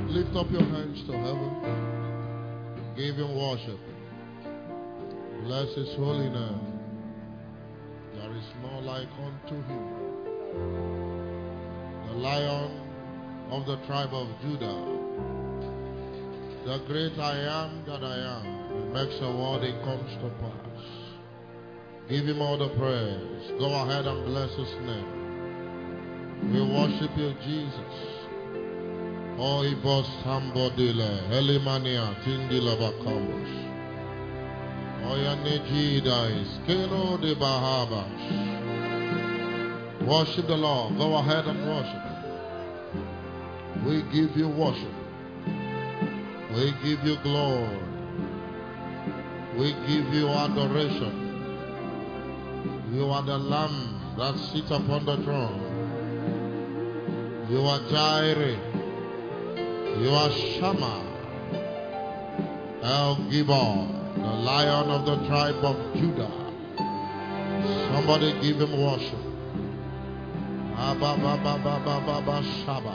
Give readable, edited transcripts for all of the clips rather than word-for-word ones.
Lift up your hands to heaven. Give him worship. Bless his holy name. There is no like unto him. The Lion of the tribe of Judah. The great I am that I am. He makes a word, it comes to pass. Give him all the praise. Go ahead and bless his name. We worship you, Jesus. Oh, he boss Hambodile, Elimania, Tindila Bakamos. Oh, Yanejida is Keno de Bahabas. Worship the Lord. Go ahead and worship. We give you worship. We give you glory. We give you adoration. You are the Lamb that sits upon the throne. You are Jireh. You are Shammah. El Gibor, the Lion of the tribe of Judah. Somebody give him worship. Abba, Baba, Baba, Baba, Shaba.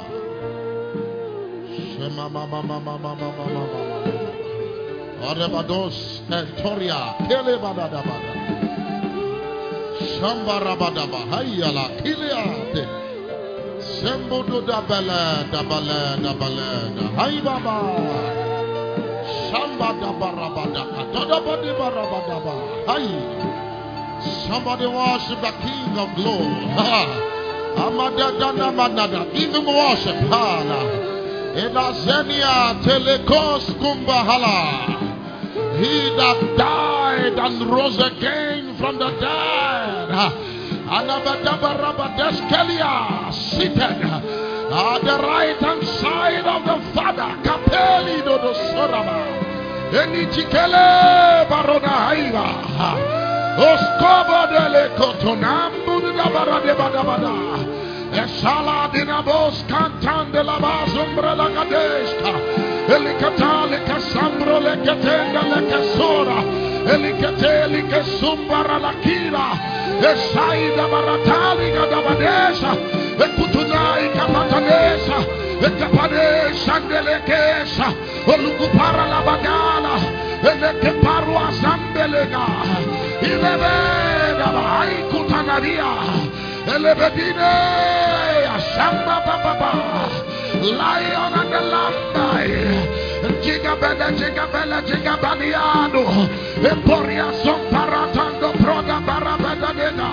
Shema, Mama, Mama, Mama, Mama, Mama. Orebados, Tentoria, Kelebadabada. Shambarabadaba, Hayala, Kiliate. Sembodo dabale, dabale, dabale, Hay Baba. Shamba dabarabada, Todabadi barabadaba. Hay. Somebody worship the King of Glory. Amadadana manada. Give him worship. Hala. Elazenia telekos kumbahala. He that died and rose again from the dead. Anabadabarabadeskelia seated at the right hand side of the Father. Kapeli do soraba. Enitikele barona haiva. Oskobo dele kotonambu da barade badabada. Esala dinabos cantan de la basombra la gadesca. Elikatale casambro le catenda le casora. Elikateli casumbara la kira. Esaida baratali gadabadesa. Ekutunai kapatanesa. Ekapadesa ndelekesa. Olukupara la bagala. Elekeparu asambelega. Ilebeda baikutanaria. Elebedine Ashamba Baba Lion and the Lamb Jigabella Jigabella Jigabaliano Emporia Somparatando Proda Barabedana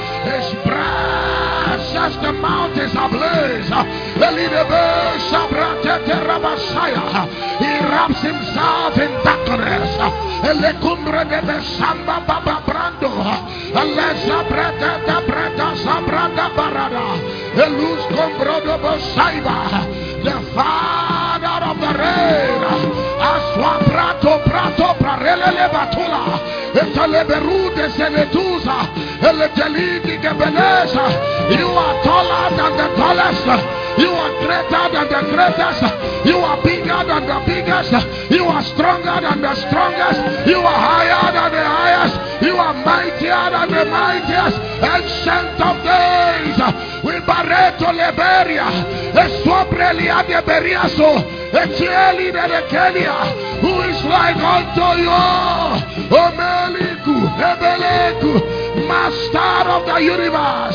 Express as the mountains ablaze Elidebe Sabrate Terabasaya. He wraps himself in darkness Elecumbre de Samba Baba Brando Alessa Breta Breta Sabrada Barada Elus Combrodo Bosaiba the Father of the rain Aswa Prato Prato Parele Batula Etaleberu de Senetusa Eletelidi Gebeleza. You are taller than the tallest. You are greater than the greatest. You are bigger than the biggest. You are stronger than the strongest. You are higher than the highest. You are mightier than the mightiest. Ancient of days. With Barreto Liberia. Eswabrelia de Beriaso. Etieli de Kenya. Who is like unto you? Omeliku. Ebeleku. Master of the universe.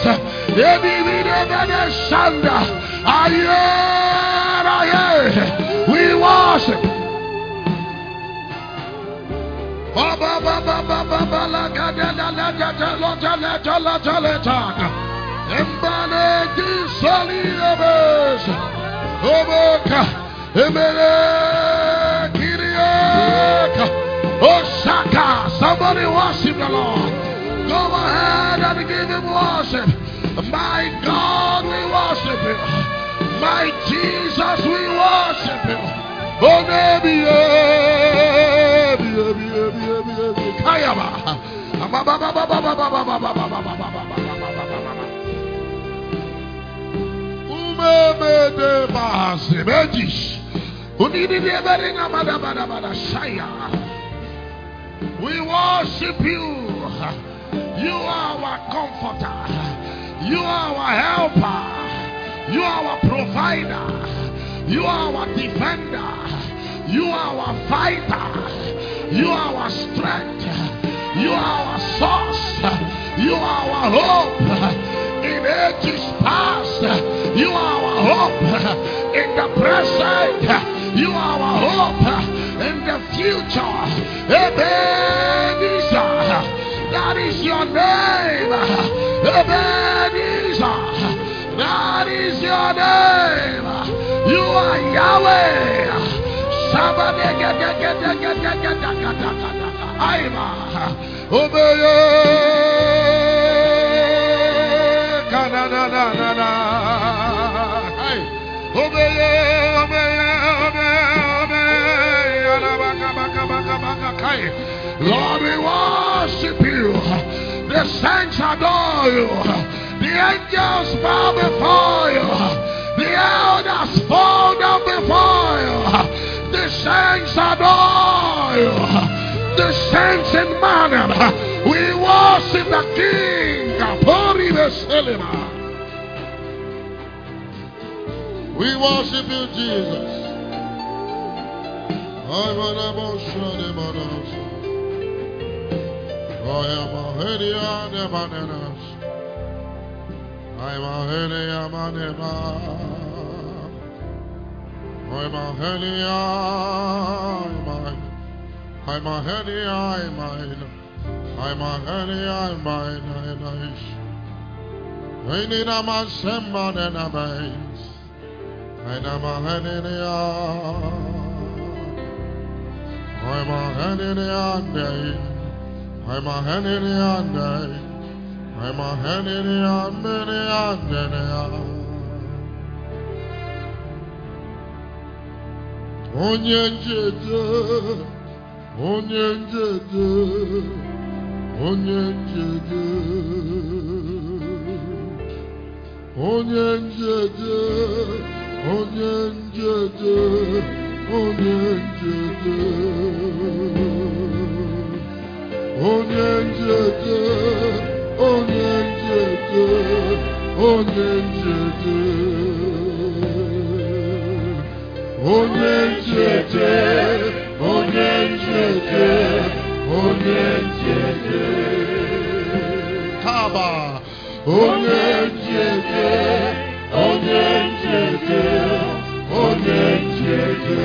We worship. Somebody worship the Lord. Go ahead and give him worship. My God, we worship him. My Jesus, we worship him. Oh, baby, Kayaba. We worship you. You are our comforter. You are our helper. You are our provider. You are our defender. You are our fighter. You are our strength. You are our source. You are our hope. In ages past, you are our hope. In the present, you are our hope. In the future, Ebenezer, that is your name. Ebenezer, that is your name. You are Yahweh. Lord, we worship you. The saints adore you. The angels bow before you. The elders fall down before you. The saints adore you. The saints in Manam. We worship the King. We worship you, Jesus. I'm an emotion. I am a heady bananas. I'm a heady manema. I'm a heady I'm a heady I'm a heady I need a man sembon and a base. I'm a heady I'm a heady I'm a heady I'm a heady Onyenjede, onyenjede, onyenjede, onyenjede, onyenjede, onyenjede, onyenjede, onyenjede, onyenjede. Onyenjede, onyenjede, onyenjede. Kaba. Onyenjede, onyenjede, onyenjede.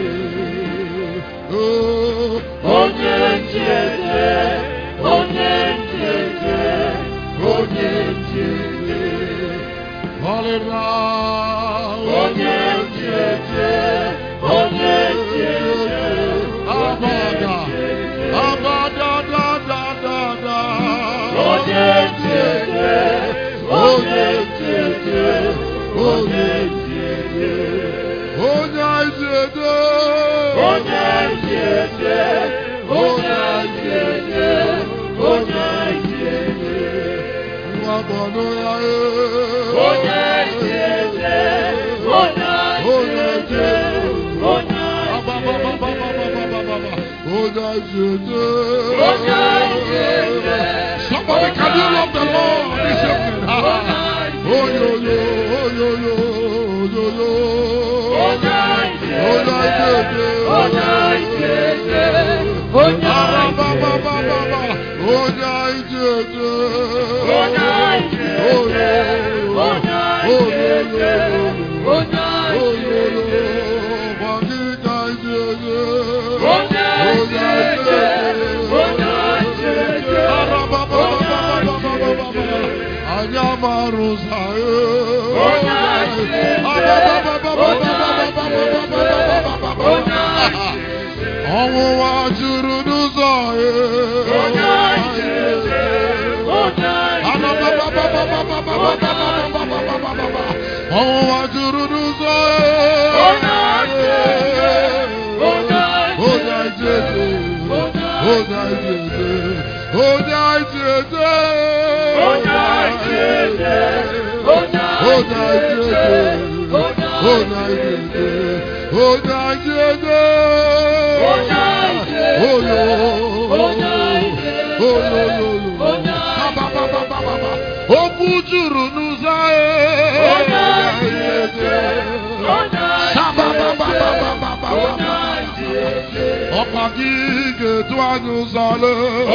Oh, onyenjede, onyenjede, onyenjede. Hallelujah. Onyenjede, onyenjede, abada, abada, da, da, da, da. Onyenjede, onyenjede, onyenjede, onyenjede, onyenjede, onyenjede, onyenjede. Wabono ya onyenjede, onyenjede, onyenjede. Somebody, can you love the Lord this evening? Oh yo yo, oh yo yo, oh yo yo. Onyenjede, onyenjede, Magige Dwanu Zale.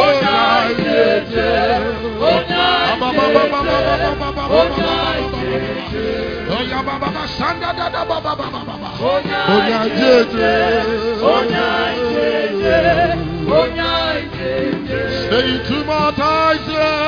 Say it two more times.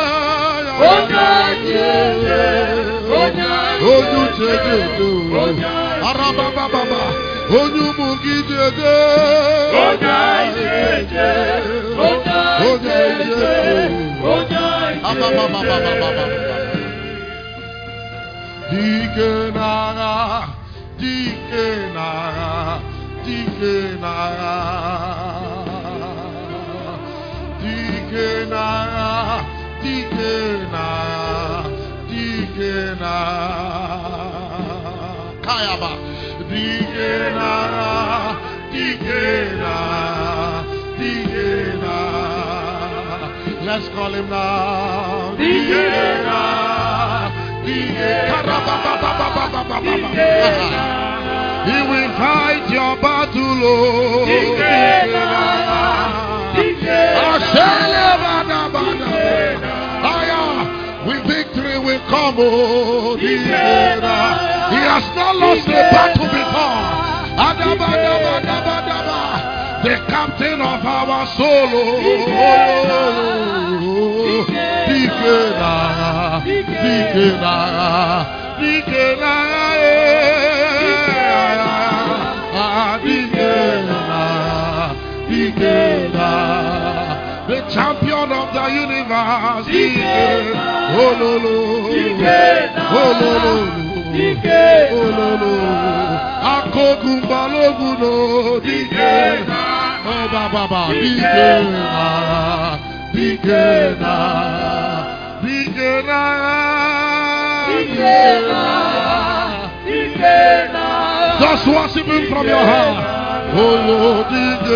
Kayaba. Let's call him now. He will fight your battle, Lord. With victory will come, oh, He has not lost a battle before. The captain of our soul, the champion of the universe, just worship Him from your heart. Oh Lord,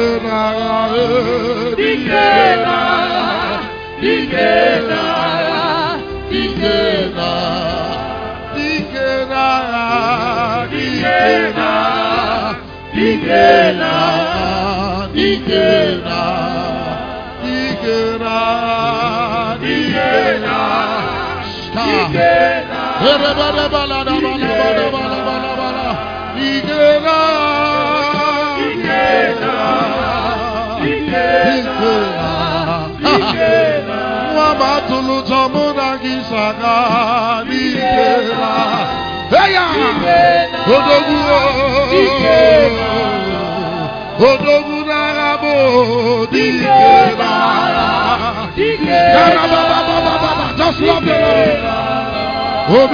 just love the Lord.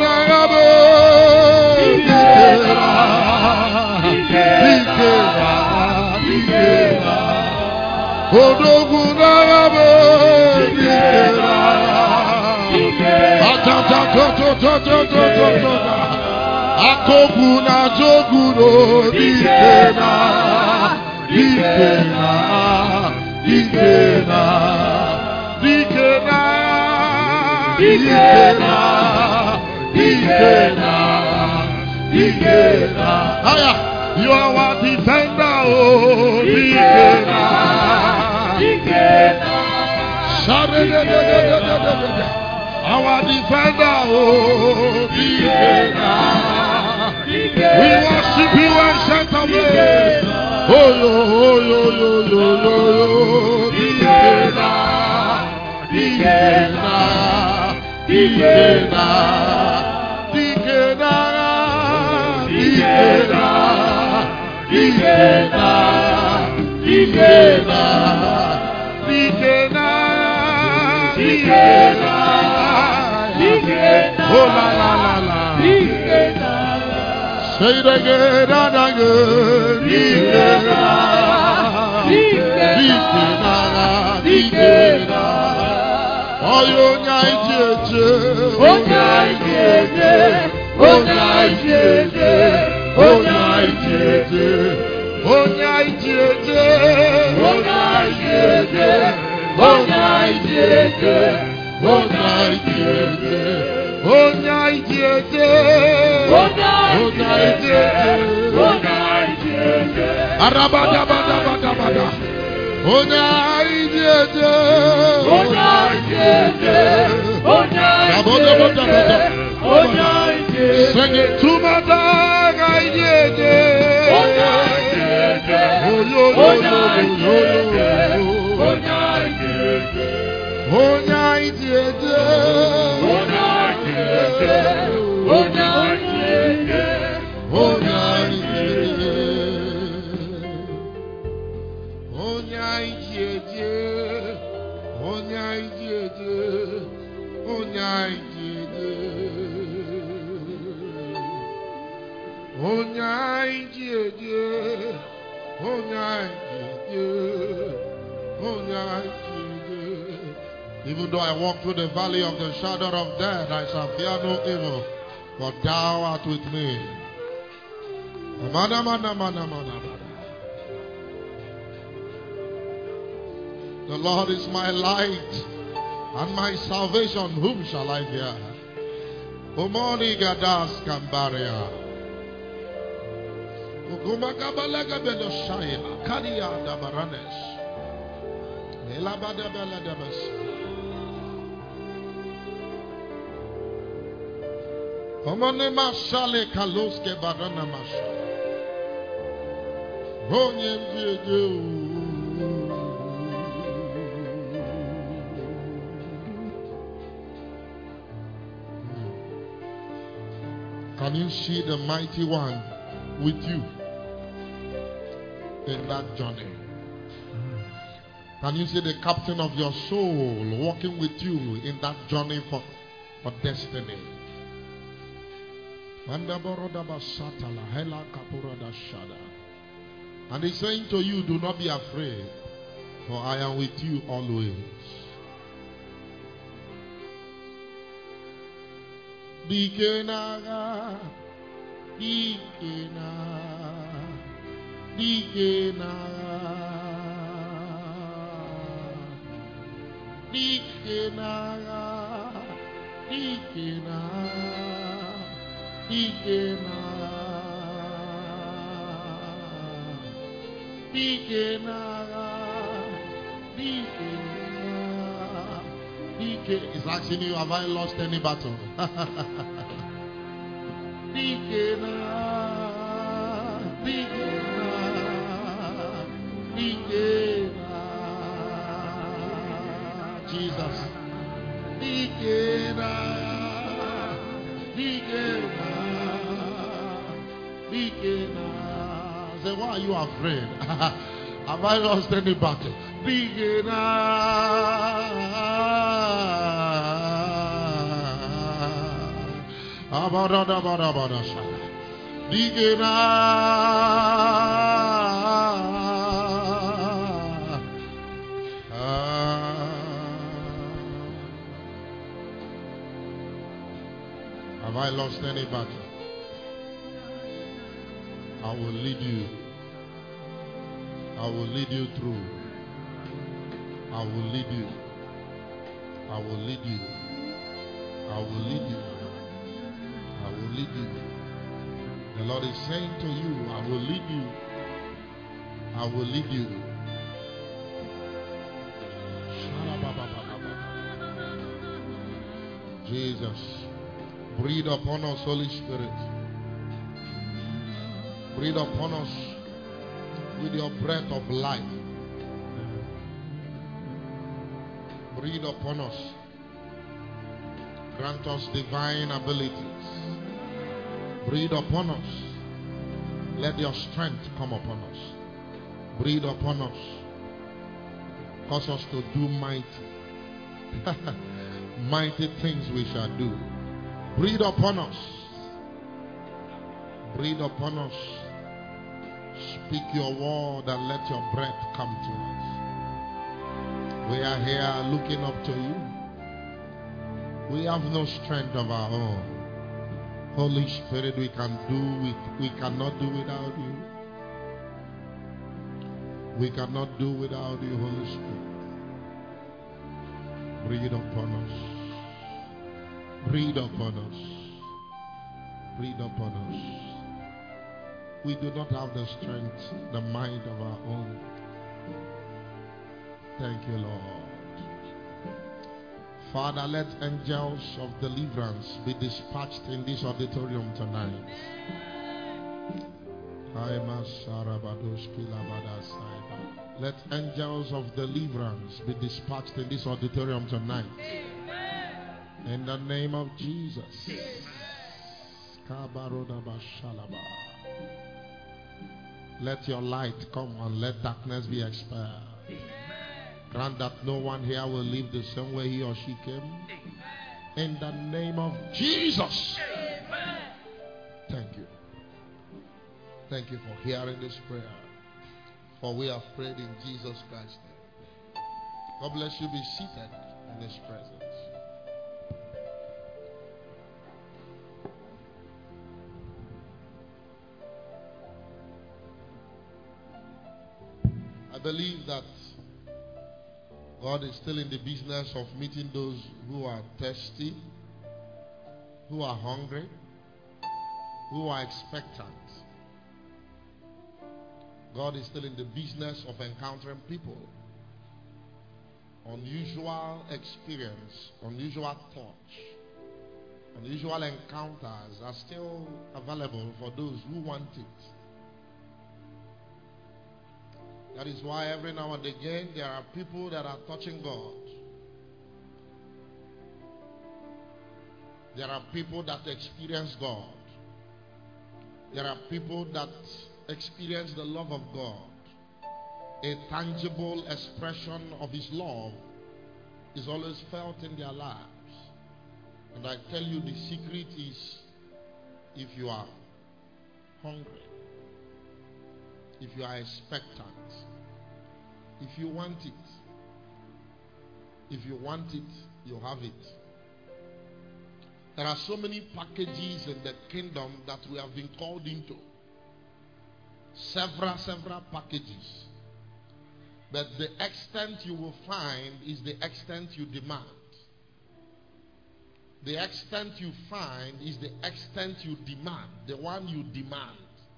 Akokuna joguno dikena you are our defender, oh dikena. Our defender, oh dikena. We worship you and shout of praise. Oh yo, dikena. Oh la la la la. Say it again and again. Oh yo nyaijeje. Sing it to my dog, I did it. Even though I walk through the valley of the shadow of death, I shall fear no evil, for thou art with me. The Lord is my light and my salvation. Whom shall I fear? Omoni gadas kambaria. Ukumakabalega bedoshaya. Kania dabaranesh. Elabada beladabas. Omone mashale kaloske barana masha. Onyem jeju. Can you see the mighty one with you in that journey? Can you see the captain of your soul walking with you in that journey for destiny? And he's saying to you, do not be afraid, for I am with you always. Dikenaga, Dikenaga, Dikenaga, Dikenaga, Dikenaga, Dikenaga, Dikenaga, Dikenaga. It's asking you, have I lost any battle? Jesus. Say, why are you afraid? Have I lost any battle? Have I lost any battle? I will lead you. I will lead you through. I will lead you. I will lead you. I will lead you. I will lead you. The Lord is saying to you, I will lead you. I will lead you. Jesus, breathe upon us, Holy Spirit. Breathe upon us with your breath of life. Breathe upon us. Grant us divine abilities. Breathe upon us. Let your strength come upon us. Breathe upon us. Cause us to do mighty. Mighty things we shall do. Breathe upon us. Breathe upon us. Speak your word and let your breath come to us. We are here looking up to you. We have no strength of our own. Holy Spirit, we cannot do without you. We cannot do without you, Holy Spirit. Breathe upon us. Breathe upon us. Breathe upon us. We do not have the strength, the might of our own. Thank you, Lord. Father, let angels of deliverance be dispatched in this auditorium tonight. Let angels of deliverance be dispatched in this auditorium tonight. In the name of Jesus. Let your light come and let darkness be expelled. Grant that no one here will live the same way he or she came. In the name of Jesus. Thank you. Thank you for hearing this prayer. For we have prayed in Jesus Christ's name. God bless you. Be seated in His presence. I believe that God is still in the business of meeting those who are thirsty, who are hungry, who are expectant. God is still in the business of encountering people. Unusual experience, unusual touch, unusual encounters are still available for those who want it. That is why every now and again there are people that are touching God. There are people that experience God. There are people that experience the love of God. A tangible expression of His love is always felt in their lives. And I tell you, the secret is, if you are hungry, if you are expectant, if you want it, you have it. There are so many packages in the kingdom that we have been called into. Several packages. But the extent you will find is the extent you demand. The extent you find is the extent you demand. The one you demand.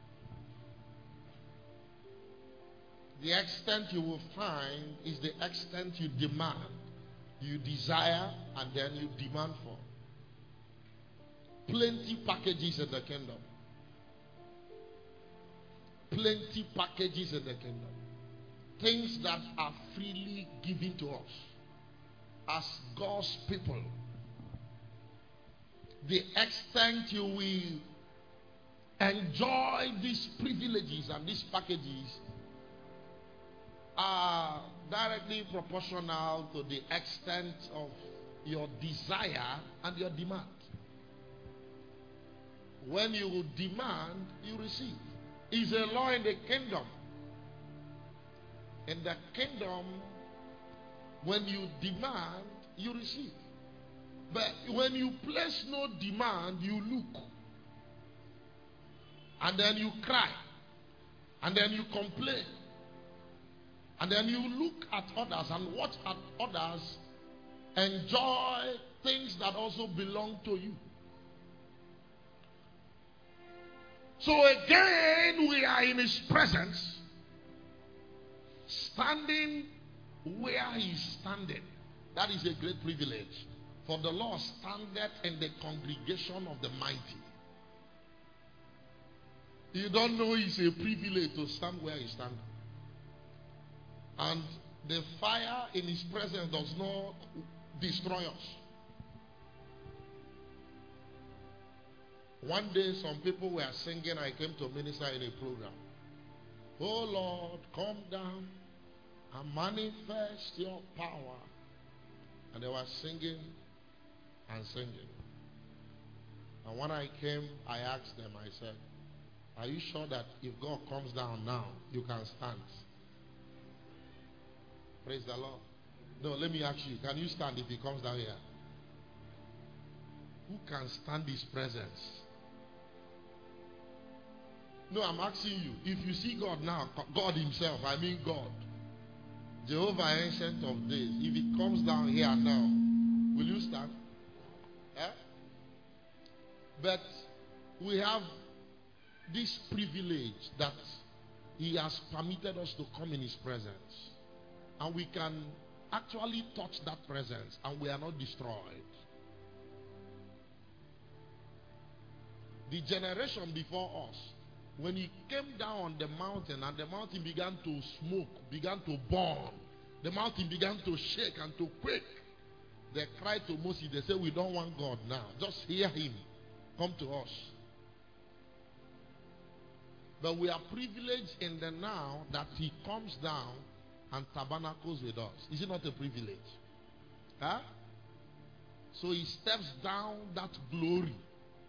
The extent you will find is the extent you demand. You desire and then you demand for. Plenty packages in the kingdom. Plenty packages in the kingdom. Things that are freely given to us as God's people. The extent you will enjoy these privileges and these packages are directly proportional to the extent of your desire and your demand. When you demand, you receive. It's a law in the kingdom. In the kingdom, when you demand, you receive. But when you place no demand, you look. And then you cry. And then you complain. And then you look at others and watch at others enjoy things that also belong to you. So again, we are in His presence, standing where He is standing. That is a great privilege. For the Lord standeth in the congregation of the mighty. You don't know it's a privilege to stand where He stands. And the fire in His presence does not destroy us. One day some people were singing. I came to minister in a program. Oh Lord, come down and manifest your power. And they were singing and singing. And when I came, I asked them, I said, are you sure that if God comes down now, you can stand? Praise the Lord. No, let me ask you, can you stand if He comes down here? Who can stand His presence? No, I'm asking you, if you see God now, God Himself, I mean God, Jehovah Ancient of Days, if He comes down here now, will you stand? Eh? But we have this privilege that He has permitted us to come in His presence. And we can actually touch that presence and we are not destroyed. The generation before us, when He came down on the mountain and the mountain began to smoke, began to burn, the mountain began to shake and to quake, they cried to Moses. They said, we don't want God now. Just hear Him. Come to us. But we are privileged in the now that He comes down and tabernacles with us. Is it not a privilege? Huh? So He steps down that glory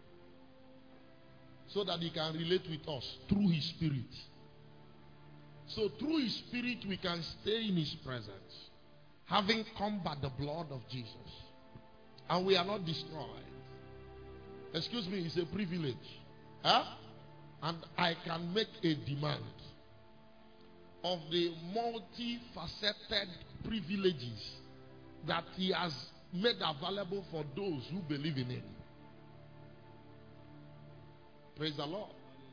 so that He can relate with us through His Spirit. So through His Spirit we can stay in His presence, having come by the blood of Jesus. And we are not destroyed. Excuse me, it's a privilege. Huh? And I can make a demand of the multifaceted privileges that He has made available for those who believe in Him. Praise the Lord.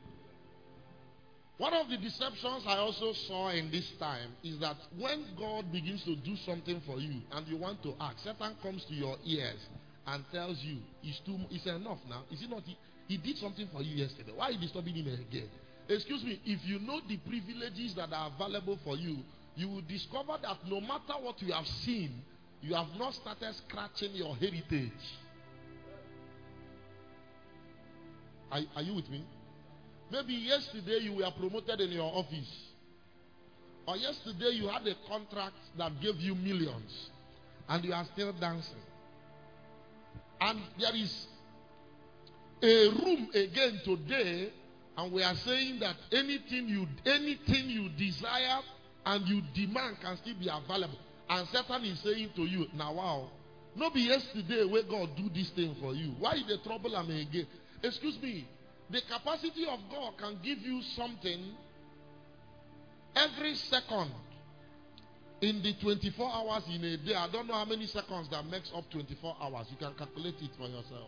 One of the deceptions I also saw in this time is that when God begins to do something for you and you want to ask, Satan comes to your ears and tells you, it's enough now. Is it not? He did something for you yesterday. Why are you disturbing him again? Excuse me, if you know the privileges that are available for you, you will discover that no matter what you have seen, you have not started scratching your heritage. Are you with me? Maybe yesterday you were promoted in your office. Or yesterday you had a contract that gave you millions. And you are still dancing. And there is a room again today. And we are saying that anything you desire and you demand can still be available. And Satan is saying to you, now wow, no be yesterday where God do this thing for you. Why the trouble am again? Excuse me. The capacity of God can give you something every second in the 24 hours in a day. I don't know how many seconds that makes up 24 hours. You can calculate it for yourself.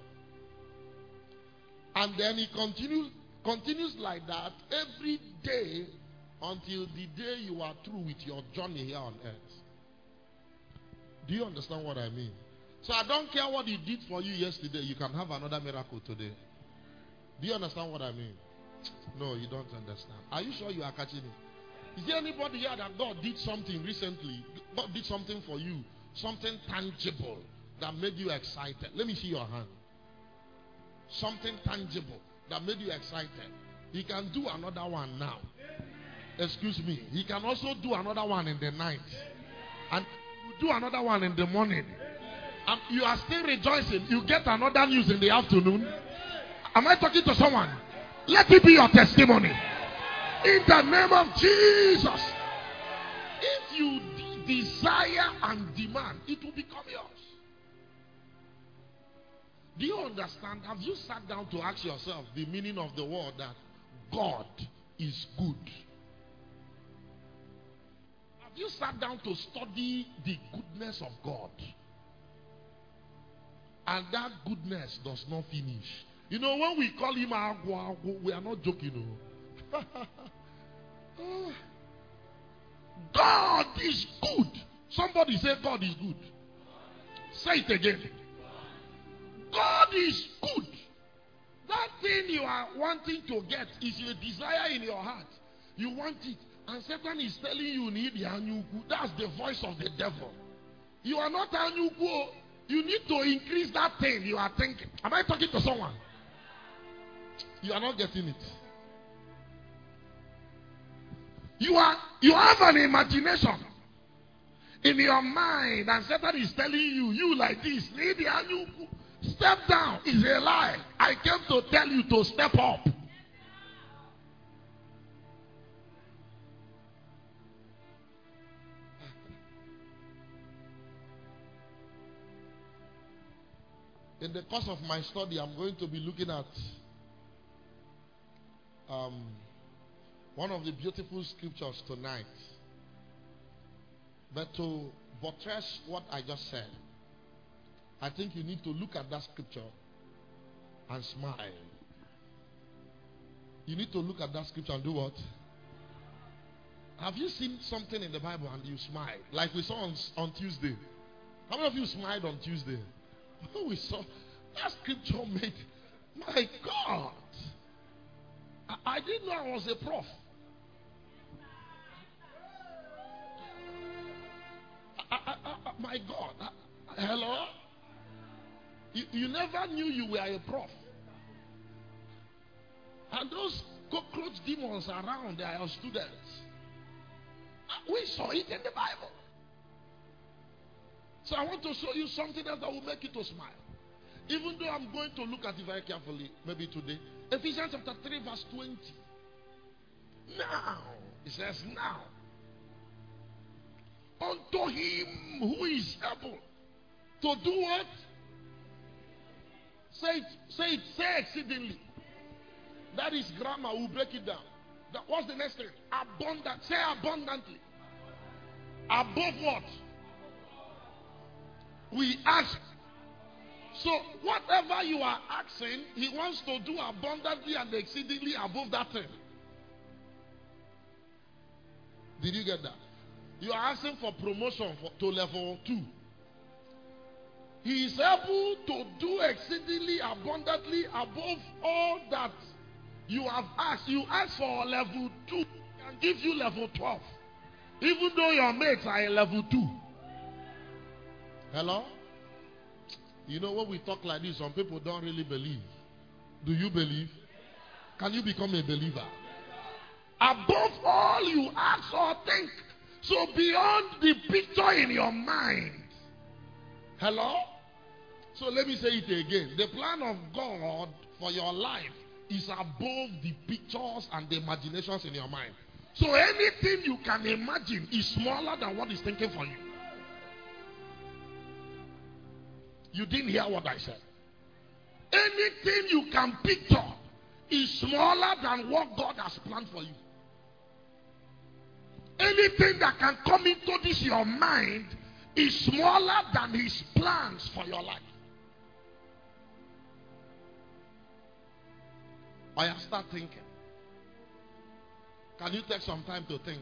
And then He continues like that every day until the day you are through with your journey here on earth. Do you understand what I mean? So I don't care what He did for you yesterday. You can have another miracle today. Do you understand what I mean? No, you don't understand. Are you sure you are catching it? Is there anybody here that God did something recently? God did something for you. Something tangible that made you excited. Let me see your hand. Something tangible that made you excited. He can do another one now. Excuse me. He can also do another one in the night. And do another one in the morning. And you are still rejoicing. You get another news in the afternoon. Am I talking to someone? Let it be your testimony. In the name of Jesus. If you desire and demand, it will become yours. Do you understand? Have you sat down to ask yourself the meaning of the word that God is good? Have you sat down to study the goodness of God? And that goodness does not finish. You know, when we call Him Agwa, we are not joking. God is good. Somebody say God is good. Say it again. God is good. That thing you are wanting to get is your desire in your heart. You want it. And Satan is telling you need the Anyuku. That's the voice of the devil. You are not Anyuku. You need to increase that thing you are thinking. Am I talking to someone? You are not getting it. You have an imagination in your mind, and Satan is telling you like this. Step down is a lie. I came to tell you to step up. In the course of my study, I'm going to be looking at one of the beautiful scriptures tonight. But to buttress what I just said, I think you need to look at that scripture and smile. You need to look at that scripture and do what? Have you seen something in the Bible and you smiled? Like we saw on Tuesday. How many of you smiled on Tuesday? We saw that scripture made. My God. I didn't know I was a prof. My God. Hello? You never knew you were a prof. And those cockroach demons around, they are your students. We saw it in the Bible. So I want to show you something else that will make you to smile. Even though I'm going to look at it very carefully, maybe today. Ephesians chapter 3 verse 20. Now, it says now. Unto him who is able to do what? Say exceedingly. That is grammar. We'll break it down. What's the next thing? Abundant. Say abundantly. Above what? We ask. So whatever you are asking, he wants to do abundantly and exceedingly above that thing. Did you get that? You are asking for promotion to level 2. He is able to do exceedingly abundantly above all that you have asked. You ask for level 2 and give you level 12. Even though your mates are in level 2. Hello? You know when we talk like this, some people don't really believe. Do you believe? Can you become a believer? Above all you ask or think. So beyond the picture in your mind. Hello? So let me say it again. The plan of God for your life is above the pictures and the imaginations in your mind. So anything you can imagine is smaller than what is thinking for you. You didn't hear what I said. Anything you can picture is smaller than what God has planned for you. Anything that can come into this your mind is smaller than his plans for your life. Or you start thinking. Can you take some time to think?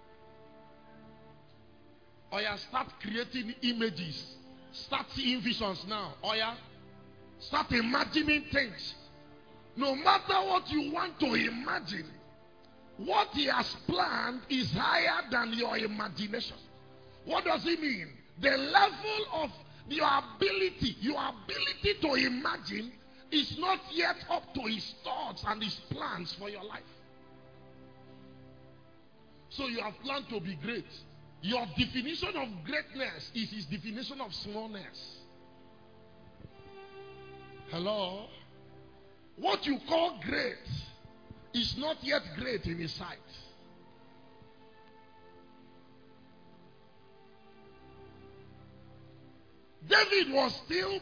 Or you start creating images. Start seeing visions now. Or you start imagining things. No matter what you want to imagine, what he has planned is higher than your imagination. What does it mean? The level of your ability to imagine is not yet up to his thoughts and his plans for your life. So you have planned to be great. Your definition of greatness is his definition of smallness. Hello? What you call great is not yet great in his sight. David was still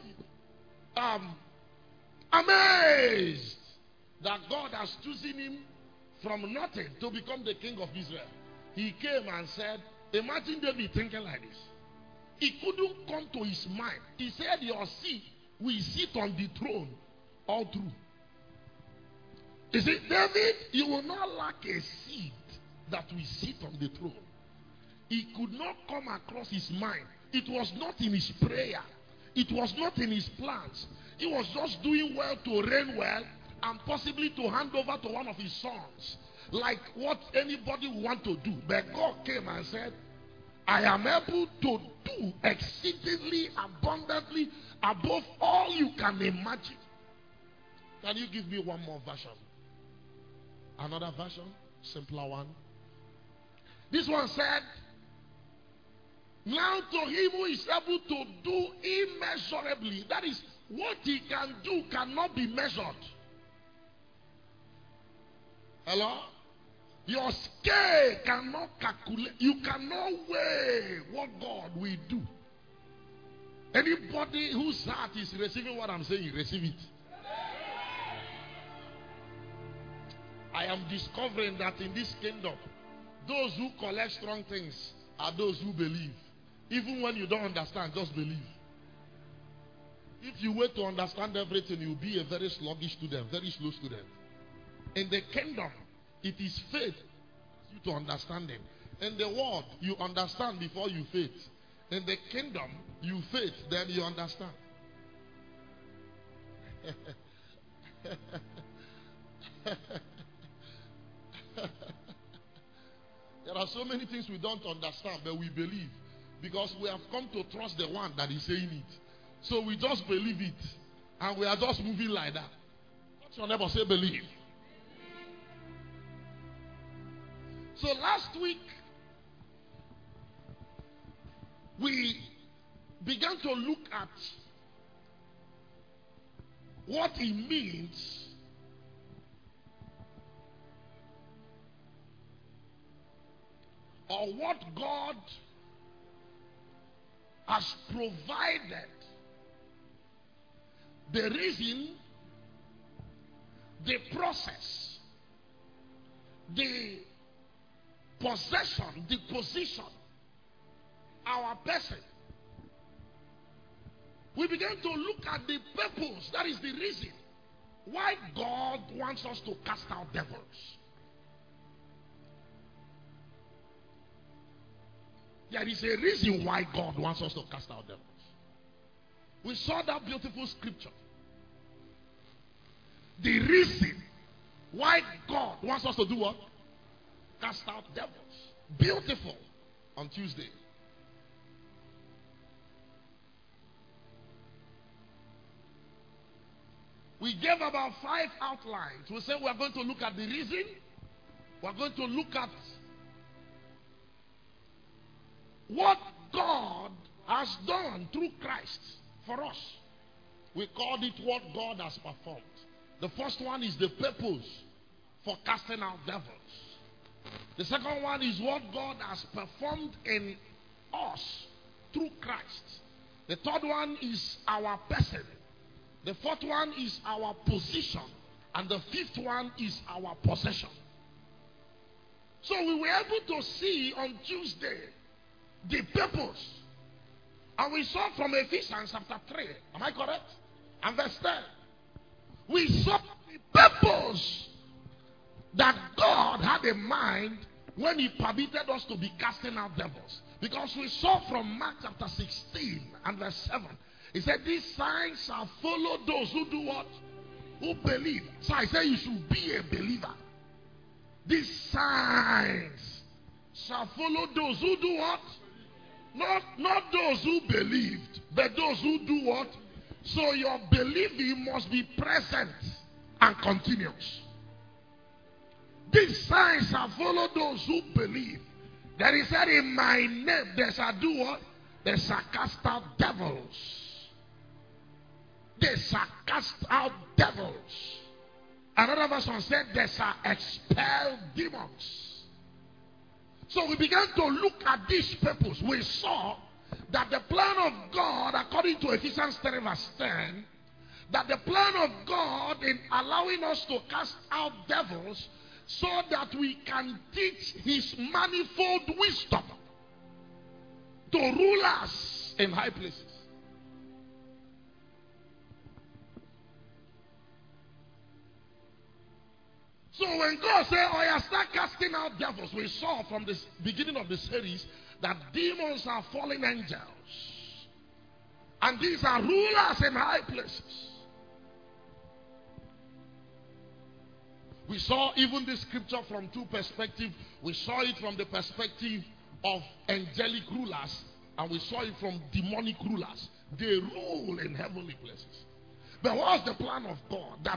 amazed that God has chosen him from nothing to become the king of Israel. He came and said, imagine David thinking like this. It couldn't come to his mind. He said, your seed will sit on the throne all through. He said, David, you will not lack a seed that will sit on the throne. It could not come across his mind. It was not in his prayer. It was not in his plans. He was just doing well to reign well and possibly to hand over to one of his sons. Like what anybody would want to do. But God came and said, I am able to do exceedingly abundantly above all you can imagine. Can you give me one more version? Another version? Simpler one. This one said, now to him who is able to do immeasurably. That is, what he can do cannot be measured. Hello? Your scale cannot calculate. You cannot weigh what God will do. Anybody whose heart is receiving what I'm saying, receive it. I am discovering that in this kingdom, those who collect strong things are those who believe. Even when you don't understand, just believe. If you wait to understand everything, you'll be a very sluggish student, very slow student. In the kingdom, it is faith you to understanding. In the world, you understand before you faith. In the kingdom, you faith, then you understand. There are so many things we don't understand, but we believe. Because we have come to trust the one that is saying it. So we just believe it. And we are just moving like that. What's your neighbor say? Believe. So last week, we began to look at what it means or what God has provided, the reason, the process, the possession, the position, our person. We began to look at the purpose, that is the reason why God wants us to cast out devils. There is a reason why God wants us to cast out devils. We saw that beautiful scripture. The reason why God wants us to do what? Cast out devils. Beautiful. On Tuesday. We gave about 5 outlines. We said we are going to look at the reason. We are going to look at what God has done through Christ for us. We called it what God has performed. The first one is the purpose for casting out devils. The second one is what God has performed in us through Christ. The third one is our person. The fourth one is our position. And the fifth one is our possession. So we were able to see on Tuesday the purpose. And we saw from Ephesians chapter 3. Am I correct? And verse 10. We saw the purpose that God had in mind when He permitted us to be casting out devils. Because we saw from Mark chapter 16 and verse 7. He said, these signs shall follow those who do what? Who believe. So I say you should be a believer. These signs shall follow those who do what? Not those who believed, but those who do what? So your believing must be present and continuous. These signs shall follow those who believe. Then he said, in my name they shall do what? They shall cast out devils. They shall cast out devils. Another version said they shall expel demons. So we began to look at this purpose. We saw that the plan of God, according to Ephesians 3 verse 10, that the plan of God in allowing us to cast out devils so that we can teach His manifold wisdom to rulers in high places. So when God said, oh yeah, start casting out devils, we saw from the beginning of the series that demons are fallen angels. And these are rulers in high places. We saw even this scripture from two perspectives. We saw it from the perspective of angelic rulers, and we saw it from demonic rulers. They rule in heavenly places. But what's the plan of God? That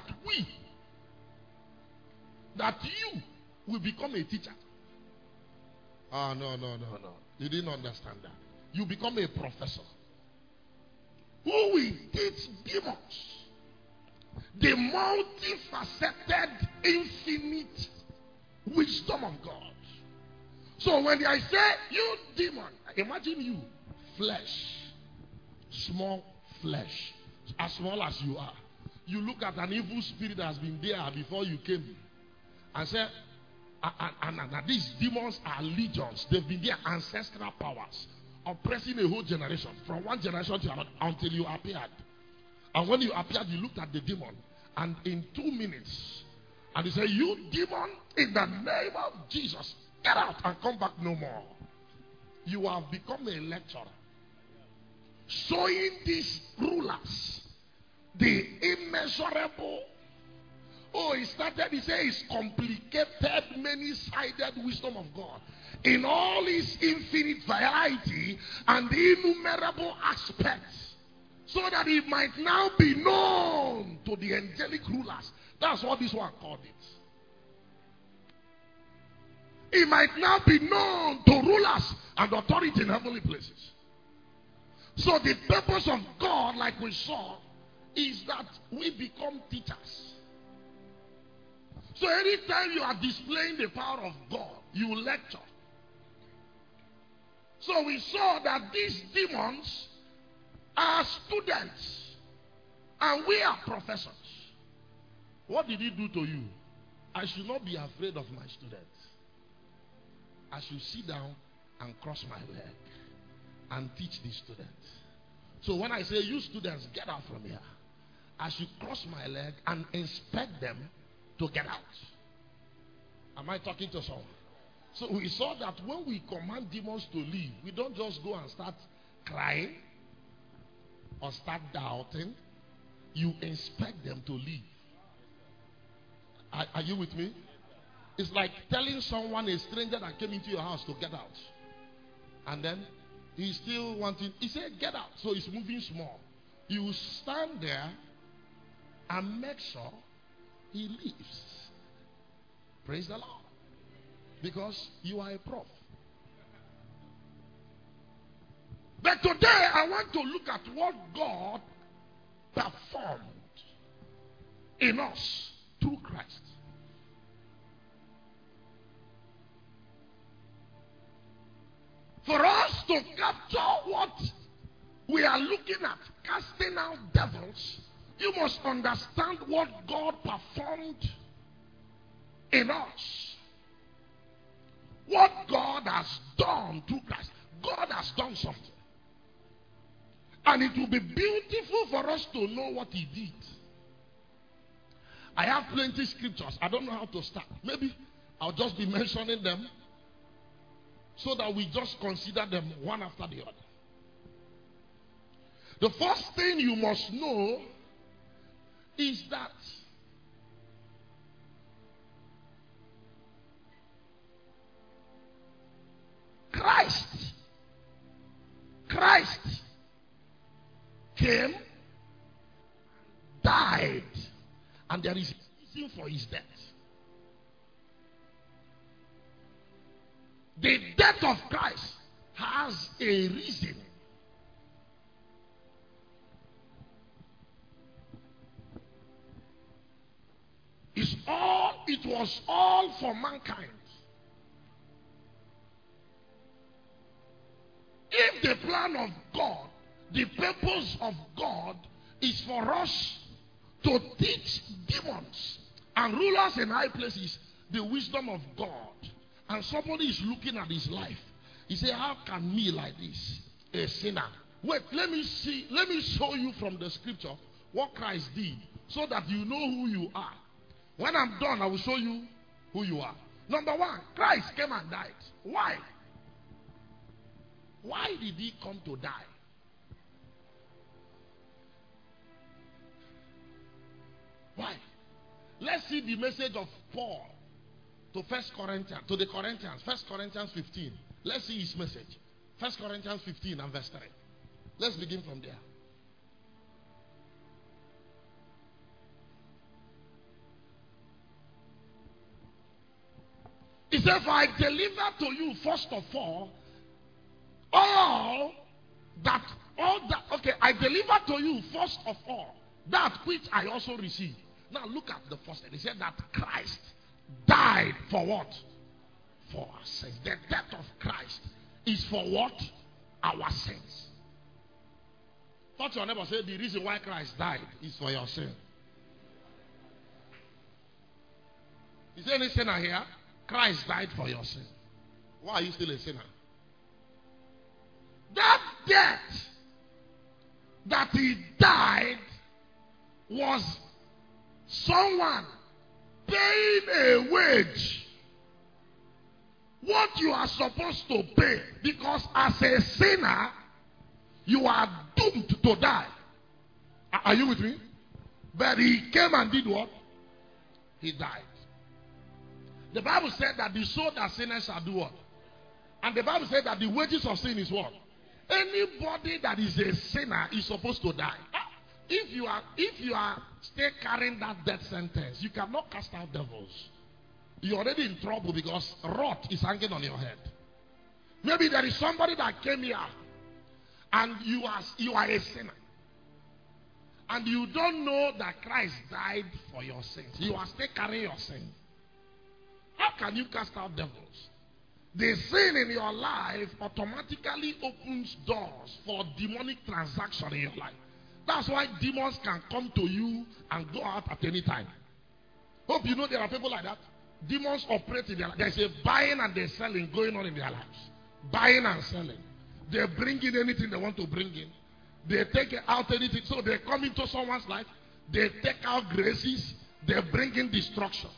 you will become a teacher. No. You didn't understand that. You become a professor who will teach demons the multifaceted, infinite wisdom of God. So when I say, you demon, imagine you, flesh, small flesh, as small as you are. You look at an evil spirit that has been there before you came and say, and these demons are legions. They've been there, ancestral powers, oppressing a whole generation, from one generation to another, until you appeared. And when you appeared, you looked at the demon, and in 2 minutes, and he said, you demon, in the name of Jesus, Get out and come back no more. You have become a lecturer. Showing these rulers the immeasurable. Oh, he said it's complicated, many-sided wisdom of God in all its infinite variety and innumerable aspects, so that it might now be known to the angelic rulers. That's what this one called it. It might now be known to rulers and authority in heavenly places. So the purpose of God, like we saw, is that we become teachers. So anytime you are displaying the power of God, you lecture. So we saw that these demons are students and we are professors. What did he do to you? I should not be afraid of my students. I should sit down and cross my leg and teach these students. So when I say, you students, get out from here, I should cross my leg and inspect them to get out. Am I talking to someone? So we saw that when we command demons to leave, we don't just go and start crying or start doubting. You inspect them to leave. Are you with me? It's like telling someone, a stranger that came into your house, to get out. And then he's still wanting, he said, get out. So he's moving small. You stand there and make sure he leaves. Praise the Lord. Because you are a prof. But today I want to look at what God performed in us through Christ. For us to capture what we are looking at, casting out devils, you must understand what God performed in us. What God has done through Christ. God has done something. And it will be beautiful for us to know what he did. I have plenty of scriptures. I don't know how to start. Maybe I'll just be mentioning them so that we just consider them one after the other. The first thing you must know is that Christ came, died, and there is a reason for his death. The death of Christ has a reason. It was all for mankind. If the plan of God, the purpose of God is for us to teach demons and rulers in high places the wisdom of God, and somebody is looking at his life, he says, how can me like this, a sinner? Wait, let me show you from the scripture what Christ did, so that you know who you are. When I'm done, I will show you who you are. Number one, Christ came and died. Why? Why did he come to die? Why? Let's see the message of Paul to the Corinthians. 1 Corinthians 15. Let's see his message. 1 Corinthians 15 and verse 3. Let's begin from there. He said, for I deliver to you first of all I deliver to you first of all that which I also received. Now look at the first thing. He said that Christ died for what? For our sins. The death of Christ is for what? Our sins. Touch your neighbor, say, the reason why Christ died is for your sin. Is there any sinner here? Christ died for your sin. Why are you still a sinner? That death that he died was someone paying a wage what you are supposed to pay. Because as a sinner, you are doomed to die. Are you with me? But he came and did what? He died. The Bible said that the soul that sinners shall do what? And the Bible said that the wages of sin is what? Anybody that is a sinner is supposed to die. If you are still carrying that death sentence, you cannot cast out devils. You're already in trouble because wrath is hanging on your head. Maybe there is somebody that came here and you are a sinner. And you don't know that Christ died for your sins. You are still carrying your sin. How can you cast out devils? The sin in your life automatically opens doors for demonic transaction in your life. That's why demons can come to you and go out at any time. Hope you know there are people like that. Demons operate in their life. There's a buying and a selling going on in their lives. Buying and selling. They bring in anything they want to bring in. They take out anything. So they come into someone's life. They take out graces. They bring in destruction.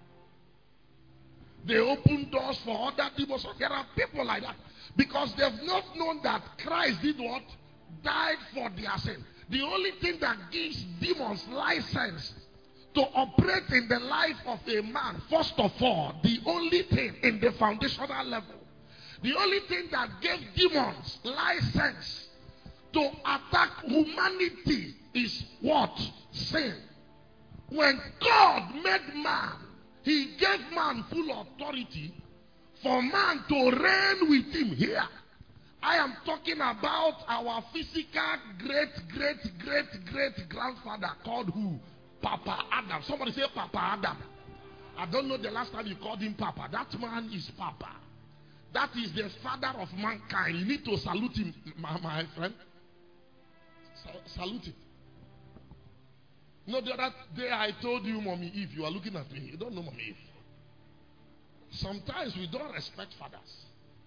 They open doors for other demons. There are people like that. Because they've not known that Christ did what? Died for their sin. The only thing that gives demons license to operate in the life of a man, first of all, the only thing in the foundational level, the only thing that gave demons license to attack humanity is what? Sin. When God made man, he gave man full authority for man to reign with him here. I am talking about our physical great grandfather called who? Papa Adam. Somebody say Papa Adam. I don't know the last time you called him Papa. That man is Papa. That is the father of mankind. You need to salute him, my friend. Salute him. No, the other day I told you, Mommy Eve, you are looking at me. You don't know Mommy Eve. Sometimes we don't respect fathers.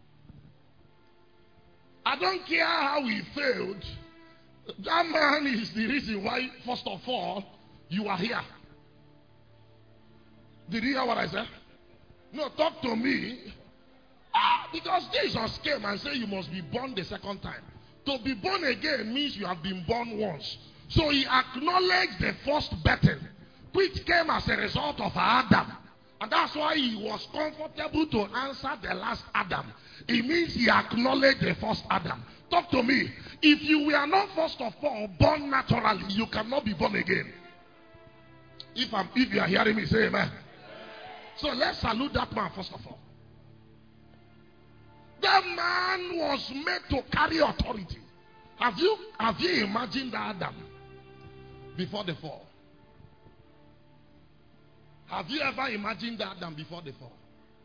I don't care how he failed. That man is the reason why, first of all, you are here. Did you hear what I said? No, talk to me. Because Jesus came and said you must be born the second time. To be born again means you have been born once. So he acknowledged the first birthing, which came as a result of Adam. And that's why he was comfortable to answer the last Adam. It means he acknowledged the first Adam. Talk to me. If you were not first of all born naturally, you cannot be born again. If you are hearing me, say amen. So let's salute that man first of all. That man was made to carry authority. Have you imagined Adam before the fall? Have you ever imagined Adam before the fall?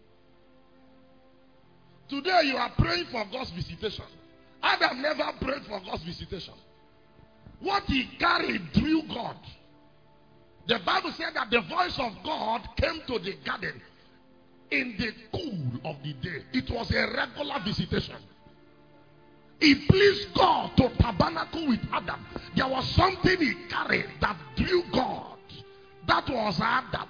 Today you are praying for God's visitation. Adam never prayed for God's visitation. What he carried drew God. The Bible said that the voice of God came to the garden in the cool of the day. It was a regular visitation. It pleased God to tabernacle with Adam. There was something he carried that drew God. That was Adam.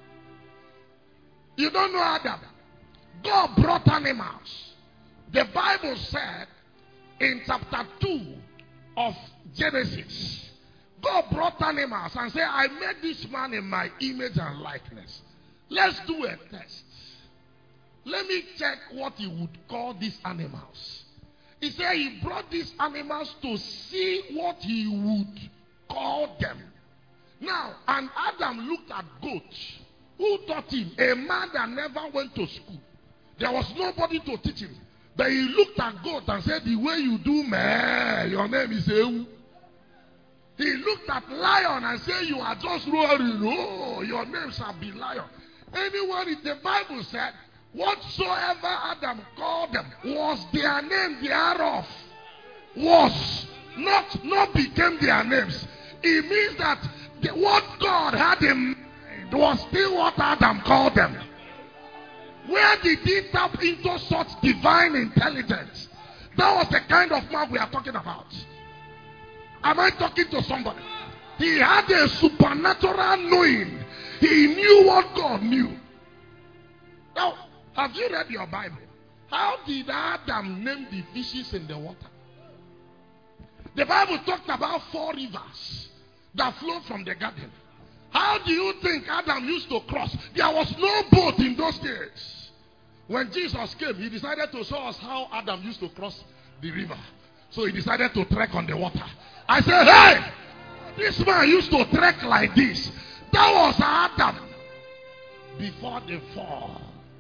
You don't know Adam. God brought animals. The Bible said in chapter 2 of Genesis, God brought animals and said, I made this man in my image and likeness. Let's do a test. Let me check what he would call these animals. He said he brought these animals to see what he would call them. Now, and Adam looked at goats. Who taught him? A man that never went to school. There was nobody to teach him. But he looked at goat and said, the way you do, man, your name is Ewu. He looked at lion and said, you are just roaring. Oh, your name shall be lion. Anyone in the Bible said, whatsoever Adam called them was their name thereof. Was. Not became their names. It means that what God had in mind was still what Adam called them. Where did he tap into such divine intelligence? That was the kind of man we are talking about. Am I talking to somebody? He had a supernatural knowing. He knew what God knew. Now, Have you read your Bible? How did Adam name the fishes in the water? The Bible talked about 4 rivers that flowed from the garden. How do you think Adam used to cross? There was no boat in those days. When Jesus came, he decided to show us how Adam used to cross the river. So he decided to trek on the water. I said, hey, this man used to trek like this. That was Adam before the fall.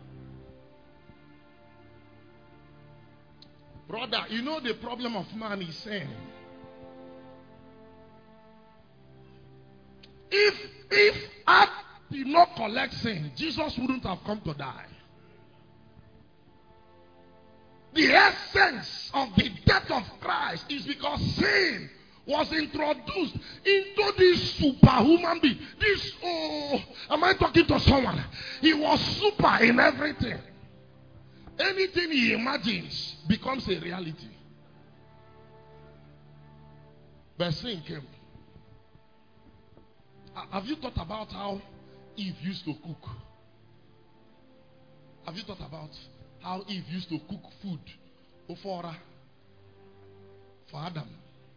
Brother, you know the problem of man is sin. If Adam did not collect sin, Jesus wouldn't have come to die. The essence of the death of Christ is because sin was introduced into this superhuman being. Am I talking to someone? He was super in everything. Anything he imagines becomes a reality. But sin came. Have you thought about how Eve used to cook? Have you thought about how Eve used to cook food for Adam?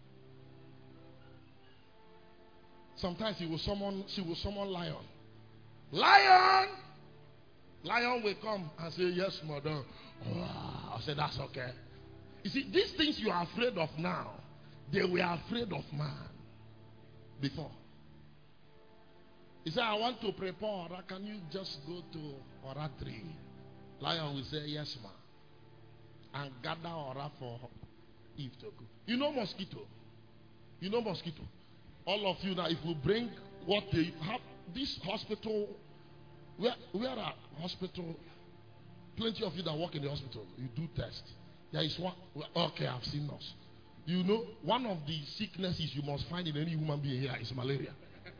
Sometimes she will summon lion. Lion! Lion will come and say, yes, madam. Oh, I said, that's okay. You see, these things you are afraid of now, they were afraid of man before. He said, I want to prepare Ora. Can you just go to Ora 3? Lion will say, yes, ma'am. And gather Ora for Eve to cook. You know mosquito. You know mosquito. All of you now, if we bring what they have, this hospital, we are a hospital. Plenty of you that work in the hospital, you do test. There is one. Okay, I've seen us. You know, one of the sicknesses you must find in any human being here is malaria.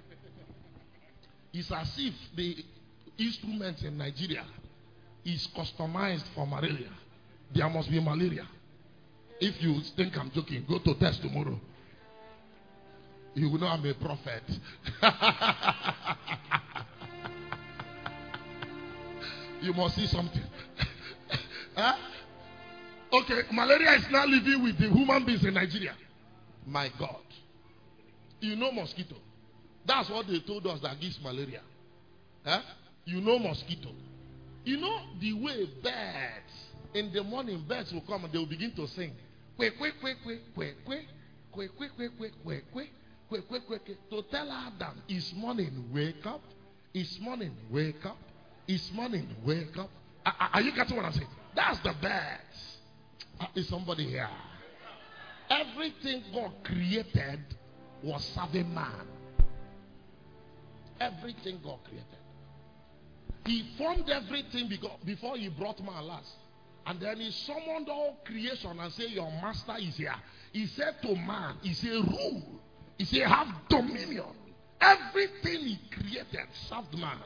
It's as if the instrument in Nigeria is customized for malaria. There must be malaria. If you think I'm joking, go to test tomorrow. You will know I'm a prophet. You must see something. Huh? Okay, malaria is now living with the human beings in Nigeria. My God. You know mosquito. That's what they told us that gives malaria. Huh? You know mosquito. You know the way birds, in the morning birds will come and they will begin to sing. To tell Adam, it's morning, wake up. It's morning, wake up. It's morning, wake up. Are you getting what I'm saying? That's the birds. Is somebody here? Everything God created was serving man. Everything God created. He formed everything before he brought man last. And then he summoned all creation and said, your master is here. He said to man, he said, rule. He said, have dominion. Everything he created served man.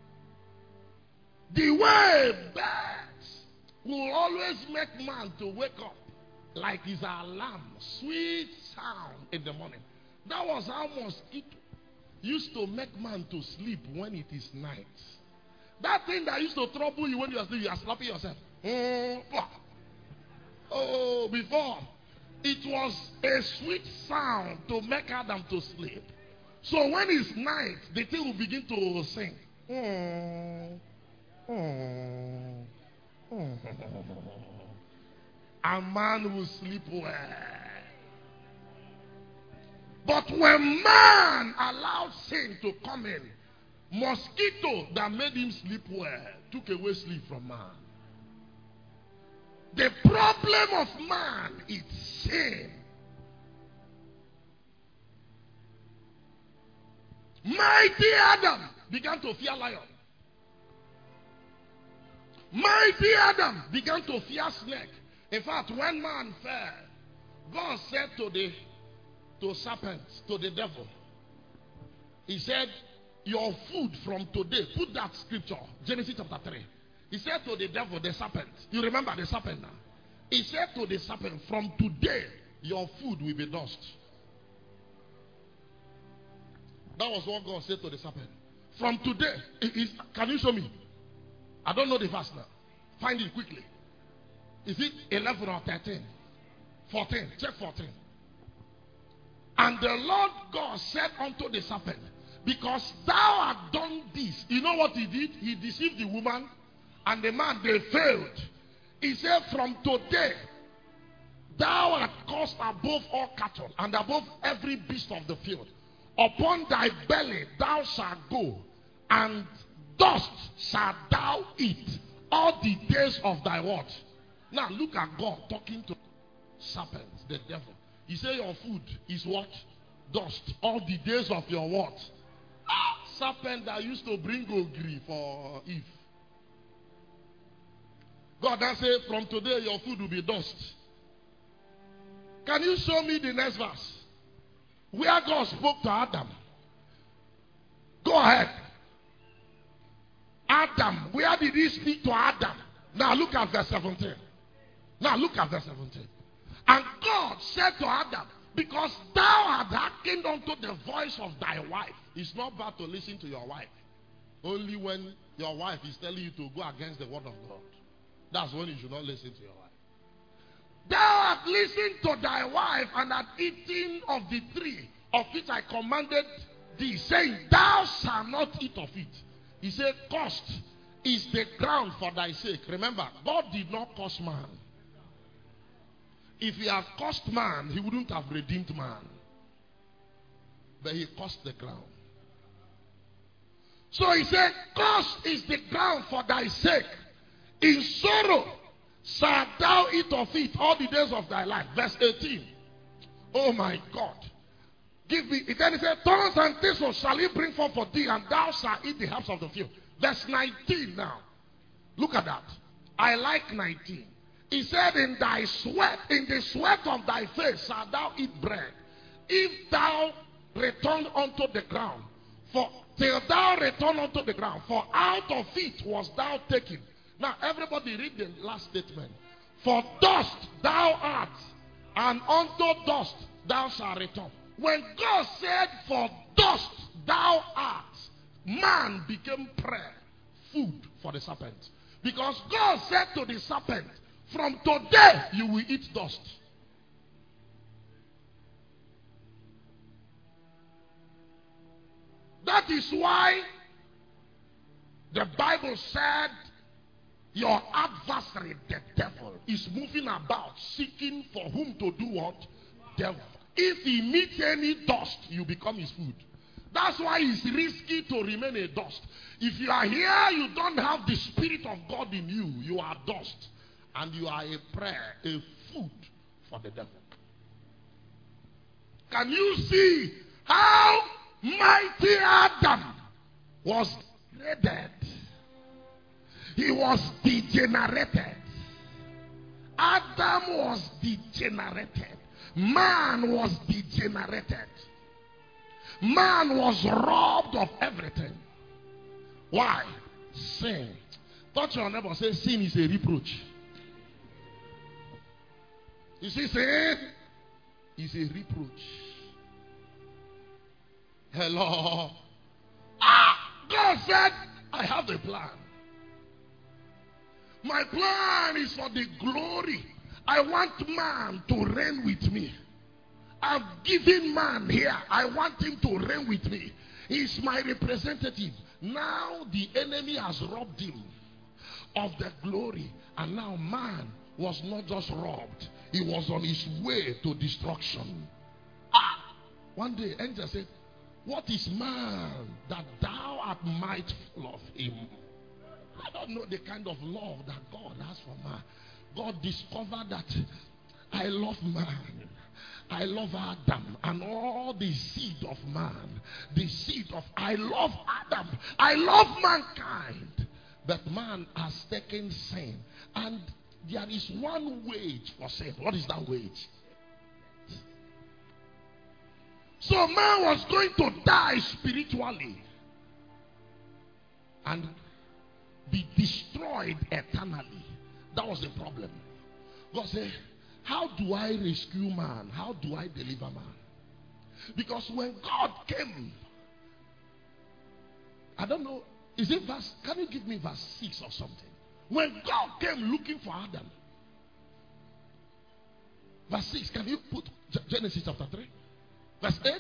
The way birds will always make man to wake up like his alarm, sweet sound in the morning. That was how mosquito used to make man to sleep when it is night. That thing that used to trouble you when you are sleeping, you are slapping yourself. Oh, before it was a sweet sound to make Adam to sleep. So when it's night, the thing will begin to sing. And man will sleep well. But when man allowed sin to come in, mosquito that made him sleep well took away sleep from man. The problem of man is sin. Mighty Adam began to fear lion. Mighty Adam began to fear snake. In fact, when man fell, God said to the serpent, to the devil, he said, your food from today, put that scripture, Genesis chapter 3. He said to the devil, the serpent, you remember the serpent now? He said to the serpent, from today, your food will be dust. That was what God said to the serpent. From today, can you show me? I don't know the verse now. Find it quickly. Is it 11 or 13? 14. Check 14. And the Lord God said unto the serpent, because thou hast done this. You know what he did? He deceived the woman and the man, they failed. He said, from today, thou art cursed above all cattle and above every beast of the field. Upon thy belly thou shalt go, and dust shalt thou eat all the days of thy what? Now look at God talking to serpents, the devil. He said your food is what? Dust. All the days of your what? Serpent that used to bring ogri for Eve. God then said, from today your food will be dust. Can you show me the next verse? Where God spoke to Adam. Go ahead. Adam. Where did he speak to Adam? Now look at verse 17. Now look at verse 17. And God said to Adam, because thou hast hearkened unto the voice of thy wife. It's not bad to listen to your wife. Only when your wife is telling you to go against the word of God. That's when you should not listen to your wife. Thou hast listened to thy wife and hast eaten of the tree of which I commanded thee, saying, thou shalt not eat of it. He said, cursed is the ground for thy sake. Remember, God did not curse man. If he had cursed man, he wouldn't have redeemed man. But he cursed the ground. So he said, cursed is the ground for thy sake. In sorrow shalt thou eat of it all the days of thy life. Verse 18. Oh my God. Give me. Then he said, thorns and thistles shall he bring forth for thee, and thou shalt eat the herbs of the field. Verse 19 now. Look at that. I like 19. He said, in thy sweat, in the sweat of thy face shalt thou eat bread, if thou return unto the ground. For till thou return unto the ground, for out of it was thou taken. Now everybody read the last statement. For dust thou art, and unto dust thou shalt return. When God said, for dust thou art, man became prey, food for the serpent. Because God said to the serpent, from today you will eat dust. That is why the Bible said your adversary, the devil, is moving about seeking for whom to do what? Devil. If he meets any dust, you become his food. That's why it's risky to remain a dust. If you are here, you don't have the Spirit of God in you. You are dust. And you are a prey, a food for the devil. Can you see how mighty Adam was degraded? He was degenerated. Adam was degenerated. Man was degenerated. Man was robbed of everything. Why? Sin. Touch your neighbor and say, sin is a reproach. You see, sin is a reproach. Hello. God said, I have a plan. My plan is for the glory. I want man to reign with me. I've given man here. I want him to reign with me. He's my representative. Now the enemy has robbed him of the glory. And now man was not just robbed. He was on his way to destruction. One day, angel said, what is man that thou art mindful of him? I don't know the kind of love that God has for man. God discovered that I love man. I love Adam and all the seed of man. The seed of, I love Adam. I love mankind. But man has taken sin. And there is one wage for sin. What is that wage? So man was going to die spiritually and be destroyed eternally. That was the problem. God said, how do I rescue man? How do I deliver man? Because when God came, I don't know, is it verse, can you give me verse 6 or something? When God came looking for Adam, verse 6, can you put Genesis chapter 3? Verse 8.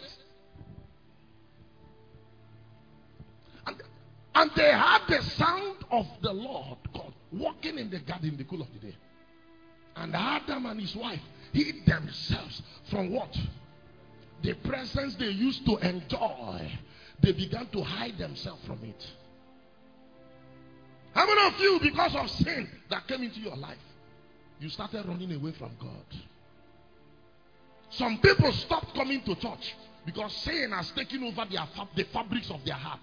And they heard the sound of the Lord God walking in the garden in the cool of the day. And Adam and his wife hid themselves from what? The presence they used to enjoy. They began to hide themselves from it. How many of you, because of sin that came into your life, you started running away from God? Some people stopped coming to church because sin has taken over the fabrics of their heart.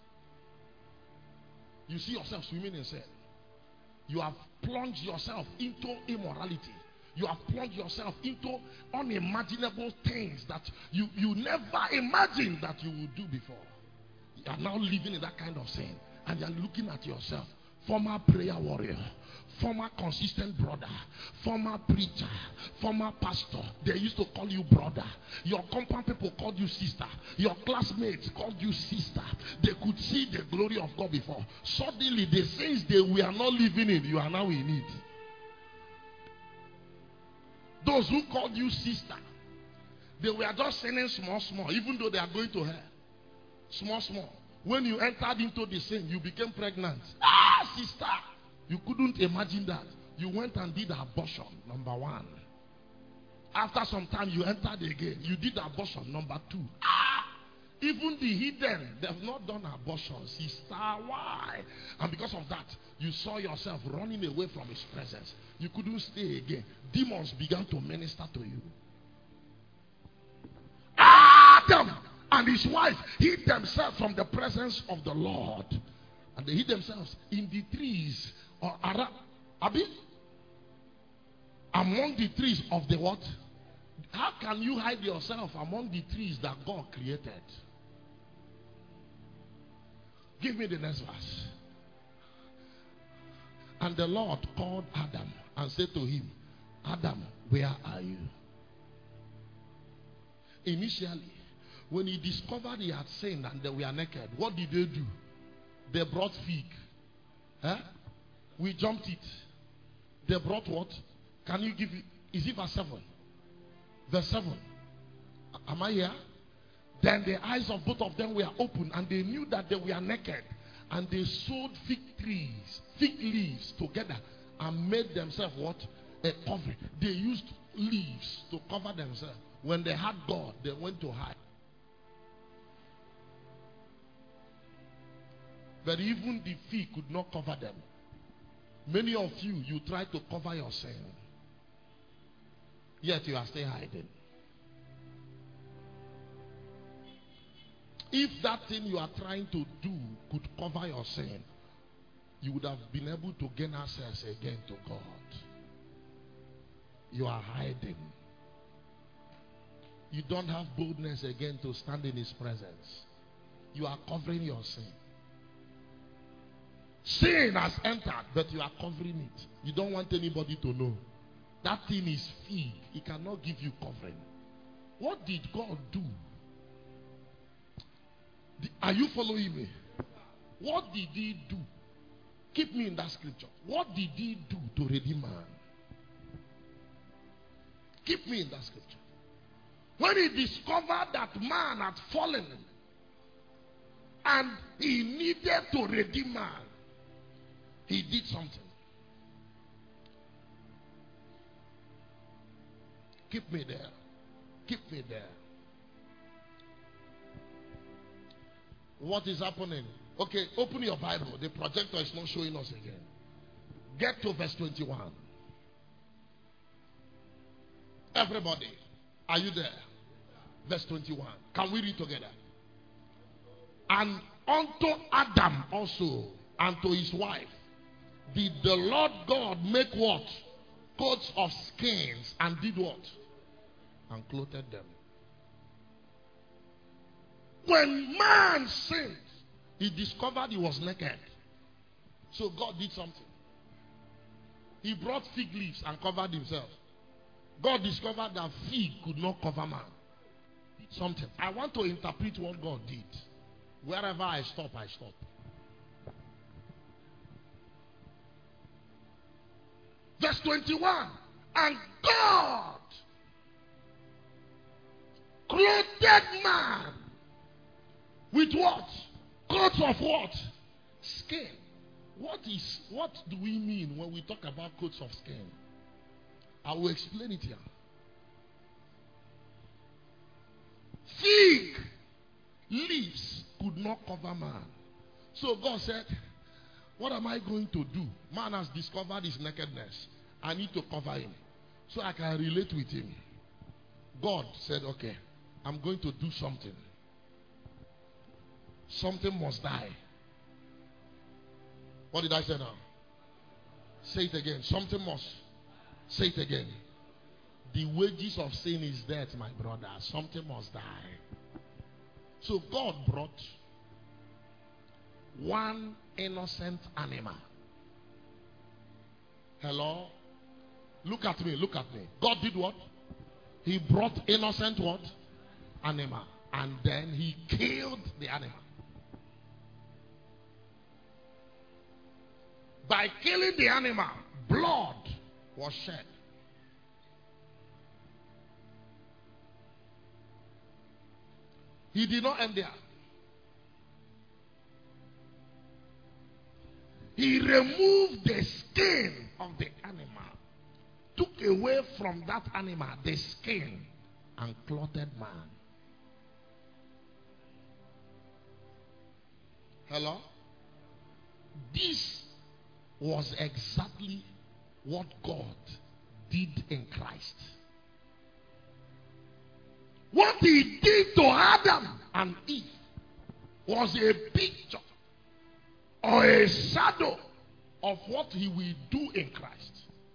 You see yourself swimming in sin. You have plunged yourself into immorality. You have plunged yourself into unimaginable things that you never imagined that you would do before. You are now living in that kind of sin. And you are looking at yourself. Former prayer warrior, former consistent brother, former preacher, former pastor. They used to call you brother. Your compound people called you sister. Your classmates called you sister. They could see the glory of God before. Suddenly the things they were not living in, you are now in it. Those who called you sister, they were just sinning small, even though they are going to hell. Small. When you entered into the sin, you became pregnant. Ah, sister! You couldn't imagine that. You went and did abortion, number 1. After some time, you entered again. You did abortion, number 2. Ah! Even the hidden, they have not done abortion, sister. Why? And because of that, you saw yourself running away from his presence. You couldn't stay again. Demons began to minister to you. Adam and his wife hid themselves from the presence of the Lord. And they hid themselves in the trees or among the trees of the what? How can you hide yourself among the trees that God created? Give me the next verse. And the Lord called Adam and said to him, Adam, where are you? Initially, when he discovered he had sinned and they were naked, what did they do? They brought fig. We jumped it. They brought what? Can you give it? Is it verse 7? Verse 7. Am I here? Then the eyes of both of them were open and they knew that they were naked. And they sewed fig leaves together and made themselves what? A covering. They used leaves to cover themselves. When they had God, they went to hide. But even the fig could not cover them. Many of you, you try to cover your sin. Yet you are still hiding. If that thing you are trying to do could cover your sin, you would have been able to gain access again to God. You are hiding. You don't have boldness again to stand in his presence. You are covering your sin. Sin has entered, but you are covering it. You don't want anybody to know. That thing is fig. He cannot give you covering. What did God do? Are you following me? What did he do? Keep me in that scripture. What did he do to redeem man? Keep me in that scripture. When he discovered that man had fallen and he needed to redeem man, he did something. Keep me there. Keep me there. What is happening? Okay, open your Bible. The projector is not showing us again. Get to verse 21. Everybody, are you there? Verse 21. Can we read together? And unto Adam also, and to his wife, did the Lord God make what? Coats of skins, and did what? And clothed them. When man sinned, he discovered he was naked. So God did something. He brought fig leaves and covered himself. God discovered that fig could not cover man. Did something. I want to interpret what God did. Wherever I stop, I stop. Verse 21. And God clothed man with what? Coats of what? Skin. What do we mean when we talk about coats of skin? I will explain it here. Fig leaves could not cover man. So God said, what am I going to do? Man has discovered his nakedness. I need to cover him so I can relate with him. God said, okay, I'm going to do something. Something must die. What did I say now? Say it again. Something must. Say it again. The wages of sin is death, my brother. Something must die. So God brought one innocent animal. Hello? Look at me, look at me. God did what? He brought innocent what? Animal. And then he killed the animal. By killing the animal, blood was shed. He did not end there. He removed the skin of the animal, took away from that animal the skin, and clothed man. Hello? This was exactly what God did in Christ. What he did to Adam and Eve was a picture or a shadow of what he will do in Christ.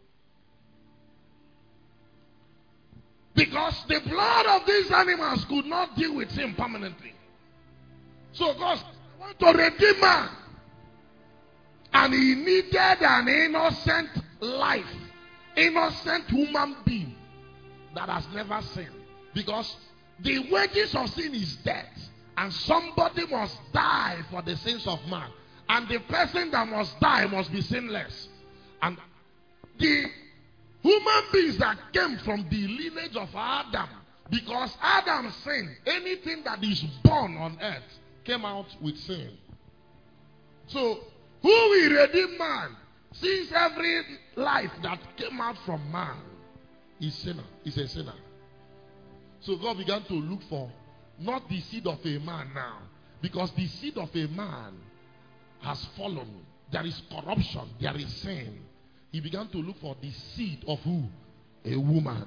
Because the blood of these animals could not deal with him permanently. So God wanted to redeem man. And he needed an innocent life, innocent human being that has never sinned. Because the wages of sin is death. And somebody must die for the sins of man. And the person that must die must be sinless. And the human beings that came from the lineage of Adam, because Adam sinned, anything that is born on earth came out with sin. So, who will redeem man? Since every life that came out from man is sinner, is a sinner. So God began to look for not the seed of a man now, because the seed of a man has fallen. There is corruption, there is sin. He began to look for the seed of who? A woman.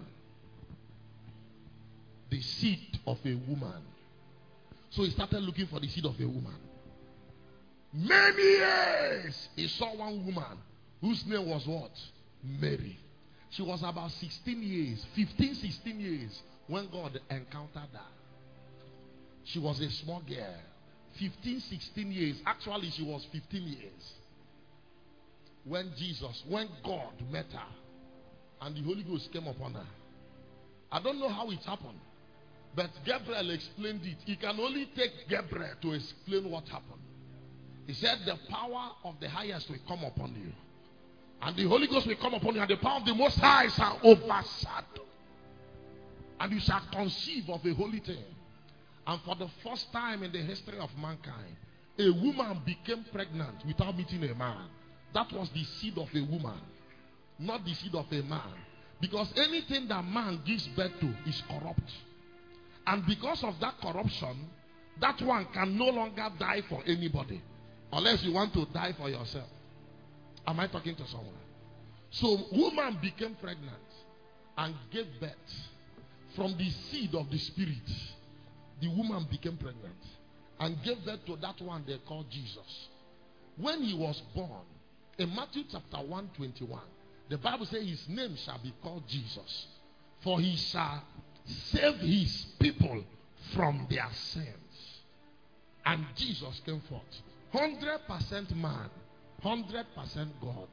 The seed of a woman. So he started looking for the seed of a woman. Many years he saw one woman whose name was what? Mary. She was about 16 years, 15, 16 years when God encountered her. She was a small girl. 15, 16 years. Actually, she was 15 years. When God met her and the Holy Ghost came upon her. I don't know how it happened, but Gabriel explained it. He can only take Gabriel to explain what happened. He said the power of the highest will come upon you. And the Holy Ghost will come upon you. And the power of the Most High shall overshadow. And you shall conceive of a holy thing. And for the first time in the history of mankind, a woman became pregnant without meeting a man. That was the seed of a woman, not the seed of a man. Because anything that man gives birth to is corrupt. And because of that corruption, that one can no longer die for anybody. Unless you want to die for yourself. Am I talking to someone? So woman became pregnant and gave birth from the seed of the spirit. The woman became pregnant and gave birth to that one they call Jesus. When he was born, in Matthew chapter 1:21, the Bible says his name shall be called Jesus, for he shall save his people from their sins. And Jesus came forth. 100% man, 100% God.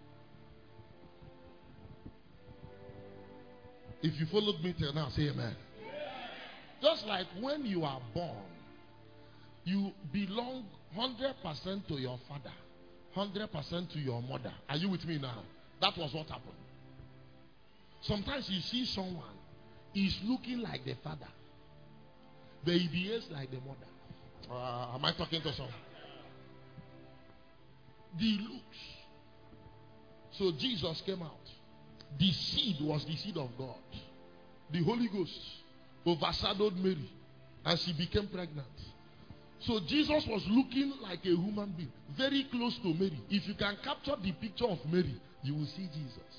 If you followed me till now, say amen. Just like when you are born, you belong 100% to your father, 100% to your mother. Are you with me now? That was what happened. Sometimes you see someone is looking like the father, but he behaves like the mother. Am I talking to someone? The looks. So Jesus came out. The seed was the seed of God. The Holy Ghost overshadowed Mary, and she became pregnant. So Jesus was looking like a human being, very close to Mary. If you can capture the picture of Mary, you will see Jesus.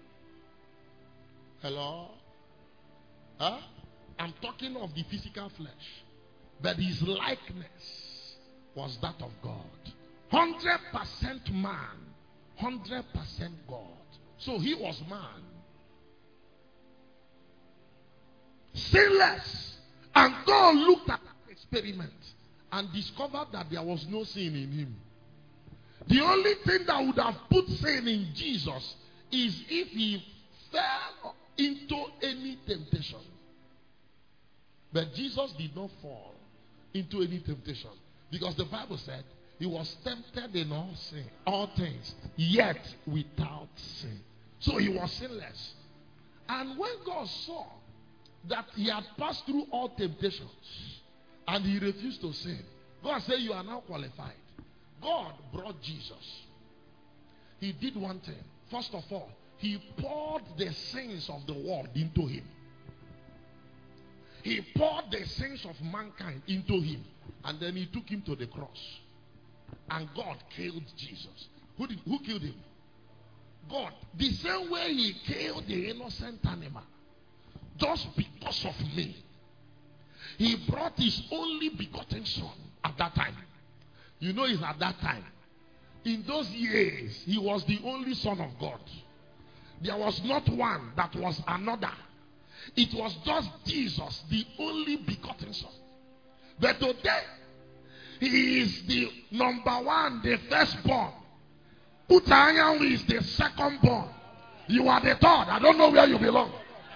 Hello? Huh? I'm talking of the physical flesh. But his likeness was that of God. 100% man, 100% God. So he was man. Sinless. And God looked at that experiment and discovered that there was no sin in him. The only thing that would have put sin in Jesus is if he fell into any temptation. But Jesus did not fall into any temptation, because the Bible said he was tempted in all things, yet without sin. So he was sinless. And when God saw that he had passed through all temptations and he refused to sin, God said, you are now qualified. God brought Jesus. He did one thing. First of all, he poured the sins of the world into him. He poured the sins of mankind into him. And then he took him to the cross. And God killed Jesus. Who killed him? God. The same way he killed the innocent animal, just because of me. He brought his only begotten son at that time. You know, it's at that time. In those years, he was the only son of God. There was not one that was another. It was just Jesus, the only begotten son. But today, he is the number one, the firstborn. Utanyangu is the secondborn. You are the third. I don't know where you belong.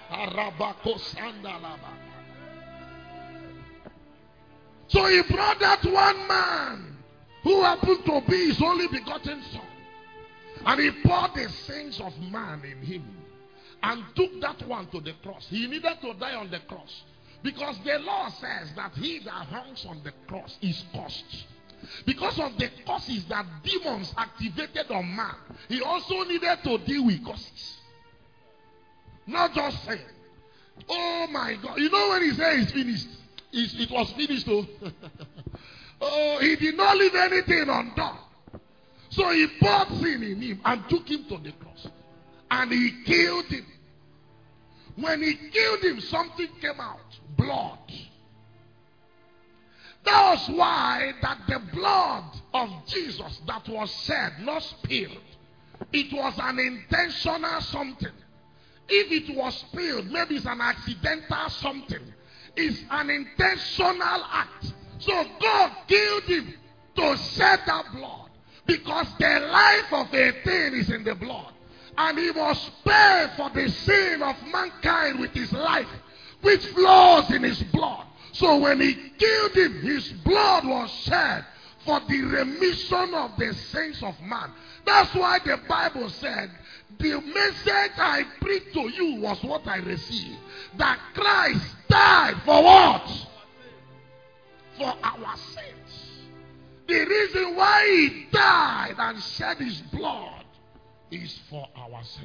So he brought that one man who happened to be his only begotten son. And he poured the sins of man in him and took that one to the cross. He needed to die on the cross, because the law says that he that hangs on the cross is cursed. Because of the curses that demons activated on man, he also needed to deal with curses. Not just saying, oh my God. You know, when he said it's finished, it was finished. Oh, he did not leave anything undone. So he poured sin in him and took him to the cross. And he killed him. When he killed him, something came out. Blood. That was why that the blood of Jesus that was shed, not spilled, it was an intentional something. If it was spilled, maybe it's an accidental something. It's an intentional act. So God killed him to shed that blood, because the life of a thing is in the blood. And he must pay for the sin of mankind with his life, which flows in his blood. So when he killed him, his blood was shed for the remission of the sins of man. That's why the Bible said, the message I preached to you was what I received. That Christ died for what? For our sins. The reason why he died and shed his blood is for our sins.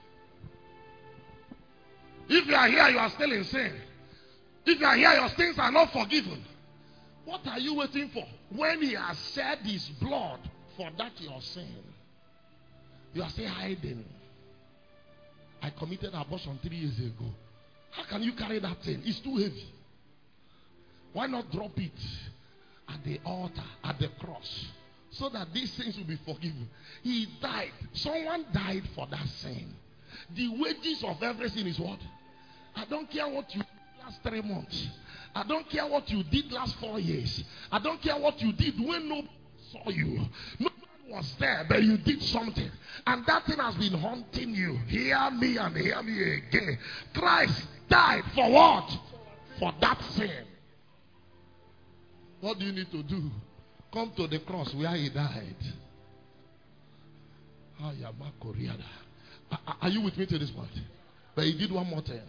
If you are here, you are still in sin. If you are here, your sins are not forgiven. What are you waiting for? When he has shed his blood for that your sin, you are still hiding. I committed abortion 3 years ago. How can you carry that thing? It's too heavy. Why not drop it at the altar, at the cross, so that these things will be forgiven? He died. Someone died for that sin. The wages of every sin is what? I don't care what you did last 3 months. I don't care what you did last 4 years. I don't care what you did when nobody saw you. Nobody was there, but you did something. And that thing has been haunting you. Hear me and hear me again. Christ died for what? For that sin. What do you need to do? Come to the cross where he died. Are you with me to this point? But he did one more thing.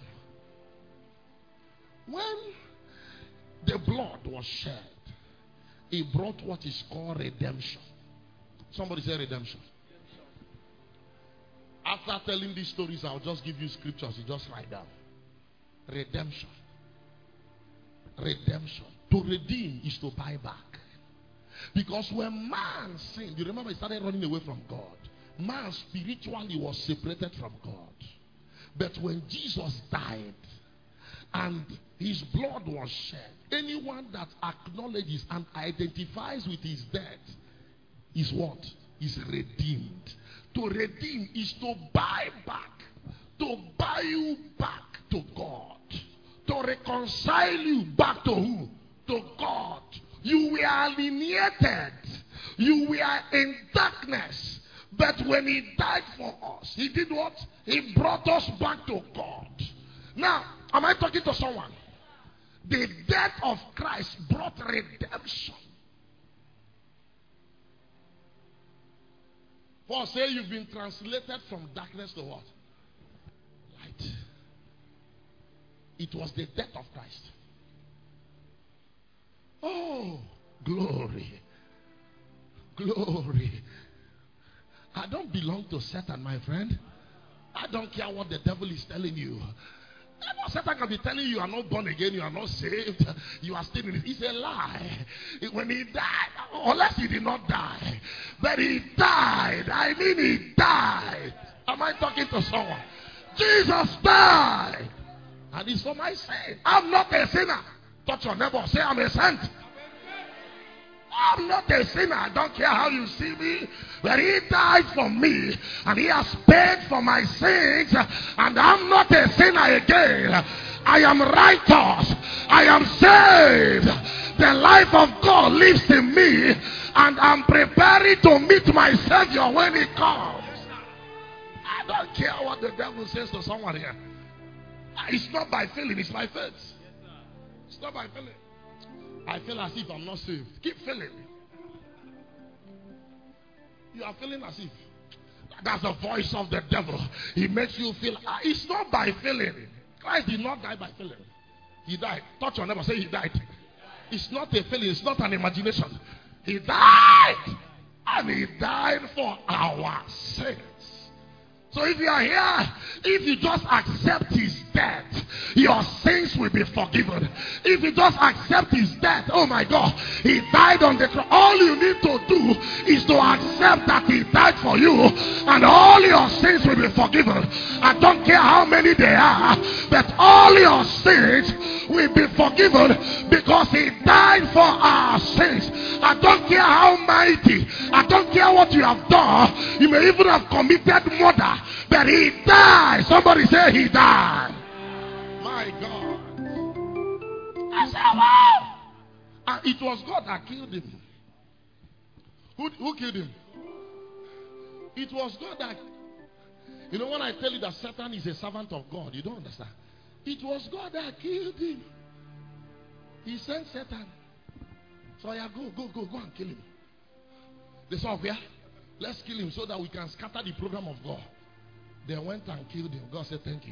When the blood was shed, he brought what is called redemption. Somebody say redemption. After telling these stories, I'll just give you scriptures. You just write down. Redemption. Redemption. To redeem is to buy back. Because when man sinned, you remember he started running away from God. Man spiritually was separated from God. But when Jesus died and his blood was shed, anyone that acknowledges and identifies with his death is what? Is redeemed. To redeem is to buy back. To buy you back to God. To reconcile you back to who? To God. You were alienated. You were in darkness. But when he died for us, he did what? He brought us back to God. Now, am I talking to someone? The death of Christ brought redemption. For say you've been translated from darkness to what? Light. It was the death of Christ. Oh, glory. Glory. I don't belong to Satan, my friend. I don't care what the devil is telling you. Satan can be telling you are not born again, you are not saved, you are still in it. It's a lie. When he died, unless he did not die, but he died. I mean, he died. Am I talking to someone? Jesus died, and it's for my sin. I'm not a sinner. Touch your neighbor, say I'm a saint. I'm not a sinner. I don't care how you see me. But he died for me. And he has paid for my sins. And I'm not a sinner again. I am righteous. I am saved. The life of God lives in me. And I'm preparing to meet my Savior when he comes. I don't care what the devil says to someone here. It's not by feeling. It's by faith. It's not by feeling. I feel as if I'm not saved. Keep feeling. You are feeling as if. That's the voice of the devil. He makes you feel. It's not by feeling. Christ did not die by feeling. He died. Touch your neighbor. Say he died. It's not a feeling. It's not an imagination. He died. And he died for our sins. So if you are here, if you just accept his death, your sins will be forgiven. If you just accept his death, oh my God, he died on the cross. All you need to do is to accept that he died for you, and all your sins will be forgiven. I don't care how many they are, but all your sins will be forgiven because he died for our sins. I don't care how mighty, I don't care what you have done. You may even have committed murder, but he died. Somebody say he died. My God. I said, wow. And it was God that killed him. Who killed him? It was God that. You know, when I tell you that Satan is a servant of God, you don't understand. It was God that killed him. He sent Satan. So yeah, go and kill him. They said, okay, let's kill him so that we can scatter the program of God. They went and killed him. God said, thank you.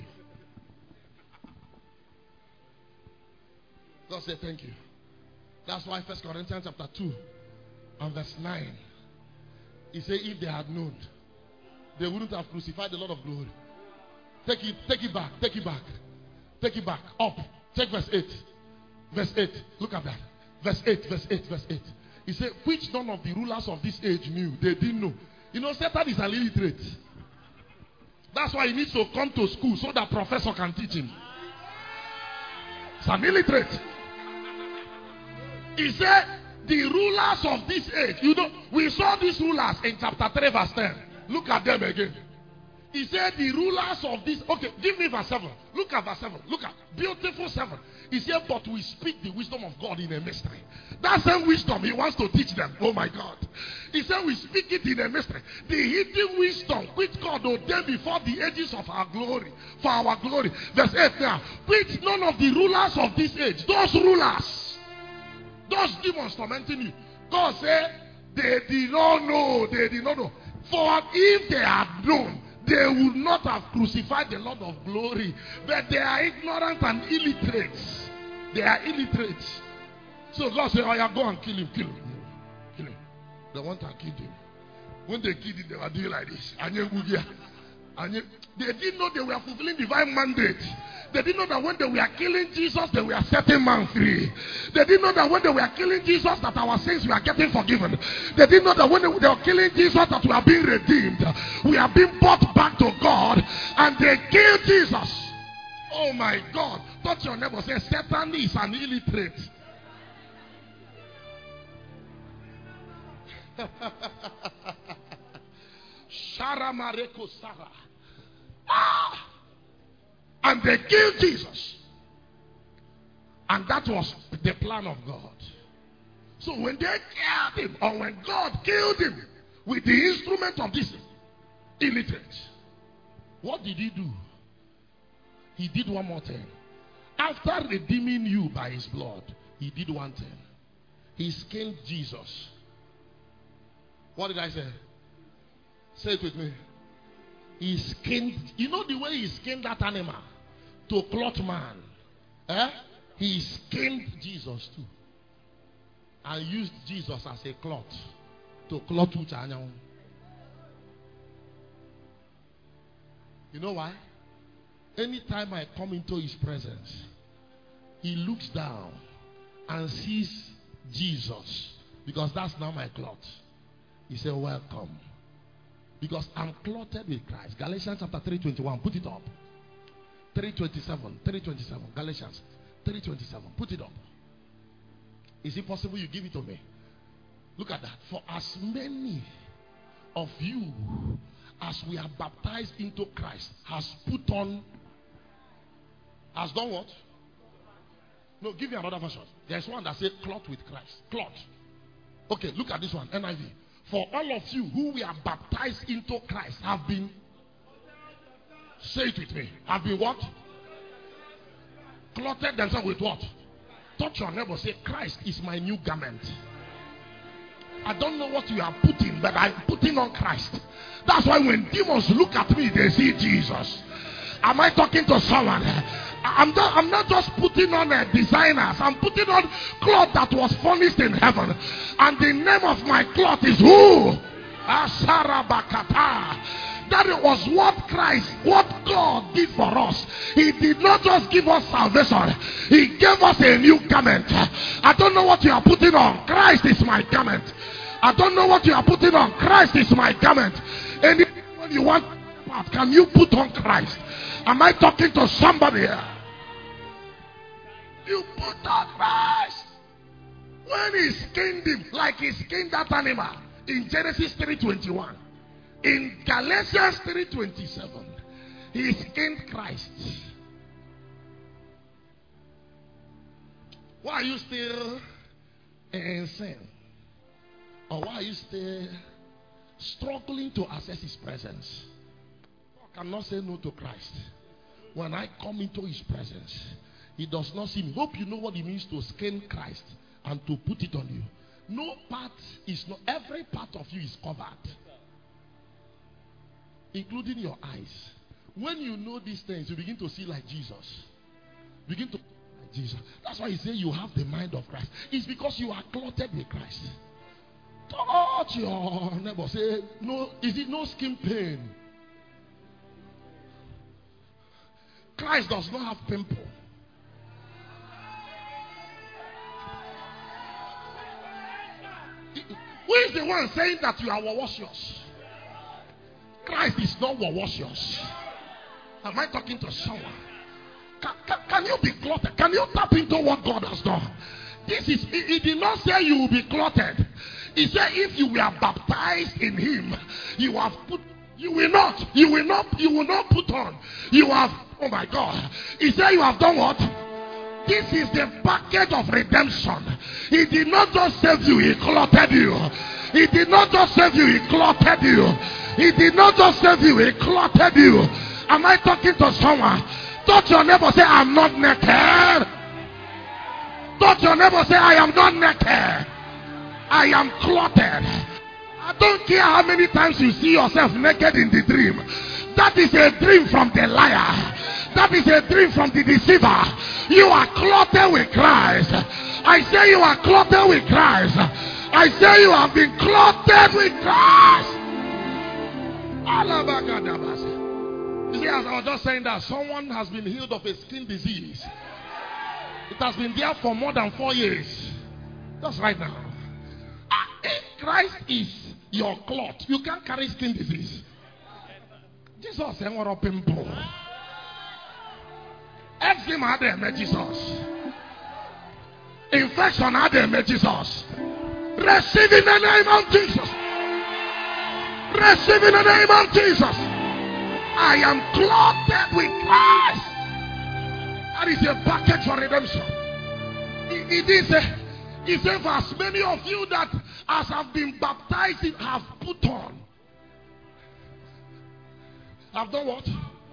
God said, thank you. That's why 1 Corinthians chapter 2 and verse 9. He said, if they had known, they wouldn't have crucified the Lord of glory. Take it back. Take it back. Up. Take verse 8. Verse 8. Look at that. Verse 8. He said, which none of the rulers of this age knew. They didn't know. You know, Satan is an illiterate. That's why he needs to come to school so that professor can teach him. It's an illiterate. He said, the rulers of this age. You know, we saw these rulers in chapter 3 verse 10. Look at them again. He said the rulers of this. Okay, give me verse 7. Look at verse 7. Look at beautiful 7. He said, but we speak the wisdom of God in a mystery. That same wisdom he wants to teach them. Oh my God. He said we speak it in a mystery. The hidden wisdom which God ordained before the ages of our glory. For our glory. Verse 8 now. Which none of the rulers of this age. Those rulers. Those demons tormenting you. God said they did not know. They did not know. For if they had known, they would not have crucified the Lord of glory. But they are ignorant and illiterate. They are illiterate. So God said, oh yeah, go and kill him, kill him. Kill him. They want to kill him. When they killed him, they were doing like this. They didn't know they were fulfilling divine mandate. They didn't know that when they were killing Jesus, they were setting man free. They didn't know that when they were killing Jesus, that our sins were getting forgiven. They didn't know that when they were killing Jesus, that we are being redeemed. We are being brought back to God. And they killed Jesus. Oh my God. Touch your neighbor. Say, Satan is an illiterate. Sharamareko Sarah. And they killed Jesus. And that was the plan of God. So when they killed him, or when God killed him with the instrument of this illiterate, what did he do? He did one more thing. After redeeming you by his blood, he did one thing. He skinned Jesus. What did I say? Say it with me. He skinned. You know the way he skinned that animal to clothe man. He skinned Jesus too. And used Jesus as a cloth to clothe Uchanyan. You know why? Anytime I come into his presence, he looks down and sees Jesus. Because that's now my cloth. He said, welcome. Because I'm clothed with Christ. Galatians chapter 3:21. Put it up. 3:27. Galatians 3:27. Put it up. Is it possible you give it to me? Look at that. For as many of you as we are baptized into Christ has put on, has done what? No, give me another version. There's one that says cloth with Christ. Cloth. Okay, look at this one. NIV. For all of you who we are baptized into Christ have been, say it with me, have been what? Clothed themselves with what? Touch your neighbor, say, Christ is my new garment. I don't know what you are putting, but I'm putting on Christ. That's why when demons look at me, they see Jesus. Am I talking to someone? I'm not just putting on designers. I'm putting on cloth that was furnished in heaven. And the name of my cloth is who? Asarabakata. That was what Christ, what God did for us. He did not just give us salvation. He gave us a new garment. I don't know what you are putting on. Christ is my garment. I don't know what you are putting on. Christ is my garment. And when you want, can you put on Christ? Am I talking to somebody here? You put on Christ. When he skinned him, like he skinned that animal in Genesis 3:21. In Galatians 3:27, he skinned Christ. Why are you still in sin? Or why are you still struggling to access his presence? I cannot say no to Christ. When I come into his presence, he does not see me. Hope you know what it means to skin Christ and to put it on you. No part is not, every part of you is covered, including your eyes. When you know these things, you begin to see like Jesus. Begin to like Jesus. That's why he says you have the mind of Christ. It's because you are clothed with Christ. Touch your neighbor. Say, no, is it no skin pain? Christ does not have pimple. Who is the one saying that you are wawasios? Christ is not wawasios. Am I talking to someone? Can you be clothed? Can you tap into what God has done? This is, he did not say you will be clothed. He said if you were baptized in him, you have put, you will not put on. You have, oh my God. He said you have done what? This is the package of redemption. He did not just save you, he clothed you. He did not just save you, he clothed you. He did not just save you, he clothed you. Am I talking to someone? Touch your neighbor, say, I'm not naked. Touch your neighbor, say, I am not naked. I am clothed. I don't care how many times you see yourself naked in the dream. That is a dream from the liar. That is a dream from the deceiver. You are clothed with Christ. I say you are clothed with Christ. I say you have been clothed with Christ. You see, as I was just saying that someone has been healed of a skin disease. It has been there for more than 4 years. Just right now. If Christ is your cloth, you can't carry skin disease. Jesus said, what a pimple. Eczema had them, Jesus. Infection had them, Jesus. Receive in the name of Jesus. Receive in the name of Jesus. I am clothed with Christ. That is a package for redemption. It says, for as many of you that as have been baptized have put on. Have done what?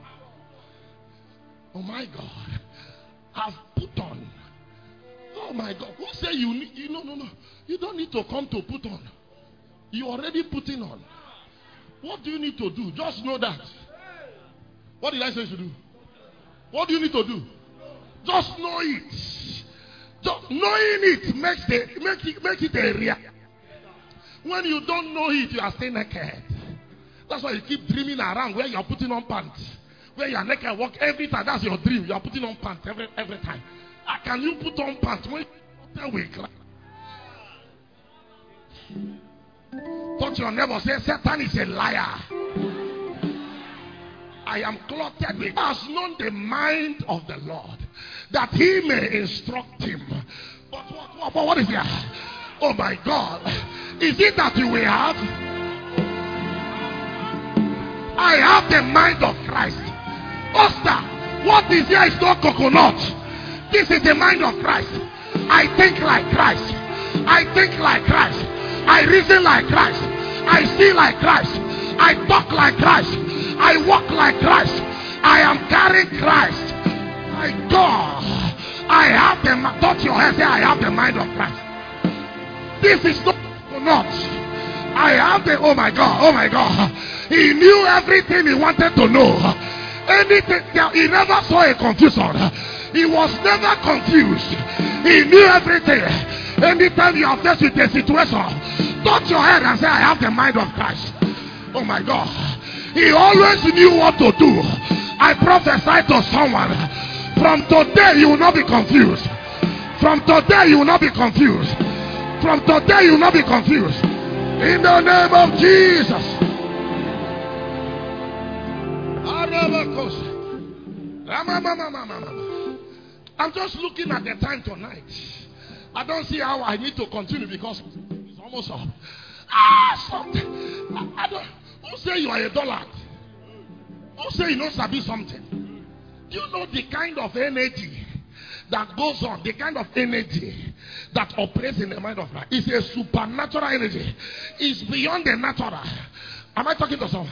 Oh my God. Have put on. Oh my God. Who say you need? No. You don't need to come to put on. You already putting on. What do you need to do? Just know that. What did I say to do? What do you need to do? Just know it. Just knowing it makes it a real. When you don't know it, you are still naked. That's why you keep dreaming around where you are putting on pants. Where you are naked, walk every time. That's your dream. You are putting on pants every time. How can you put on pants when you wake up? Touch your neighbor, say, Satan is a liar. I am clothed with, has known the mind of the Lord, that he may instruct him. But what is there? Oh my God. Is it that you will have? I have the mind of Christ. Pastor, what is here is not coconut. This is the mind of Christ. I think like Christ. I think like Christ. I reason like Christ. I see like Christ. I talk like Christ. I walk like Christ. I am carrying Christ. My God. I have the mind. Touch your head. Say, I have the mind of Christ. This is not. I have the, oh my God. Oh my God. He knew everything he wanted to know. Anything. He never saw a confusion. He was never confused. He knew everything. Anytime you are faced with a situation, touch your head and say, I have the mind of Christ. Oh my God. He always knew what to do. I prophesy to someone. From today you will not be confused. From today you will not be confused. From today you will not be confused. In the name of Jesus. I'm just looking at the time tonight. I don't see how I need to continue because it's almost up. Something. I don't. Who say you are a dollar? Who say you know sabi something? Do you know the kind of energy that goes on? The kind of energy that operates in the mind of man. It's a supernatural energy. It's beyond the natural. Am I talking to someone?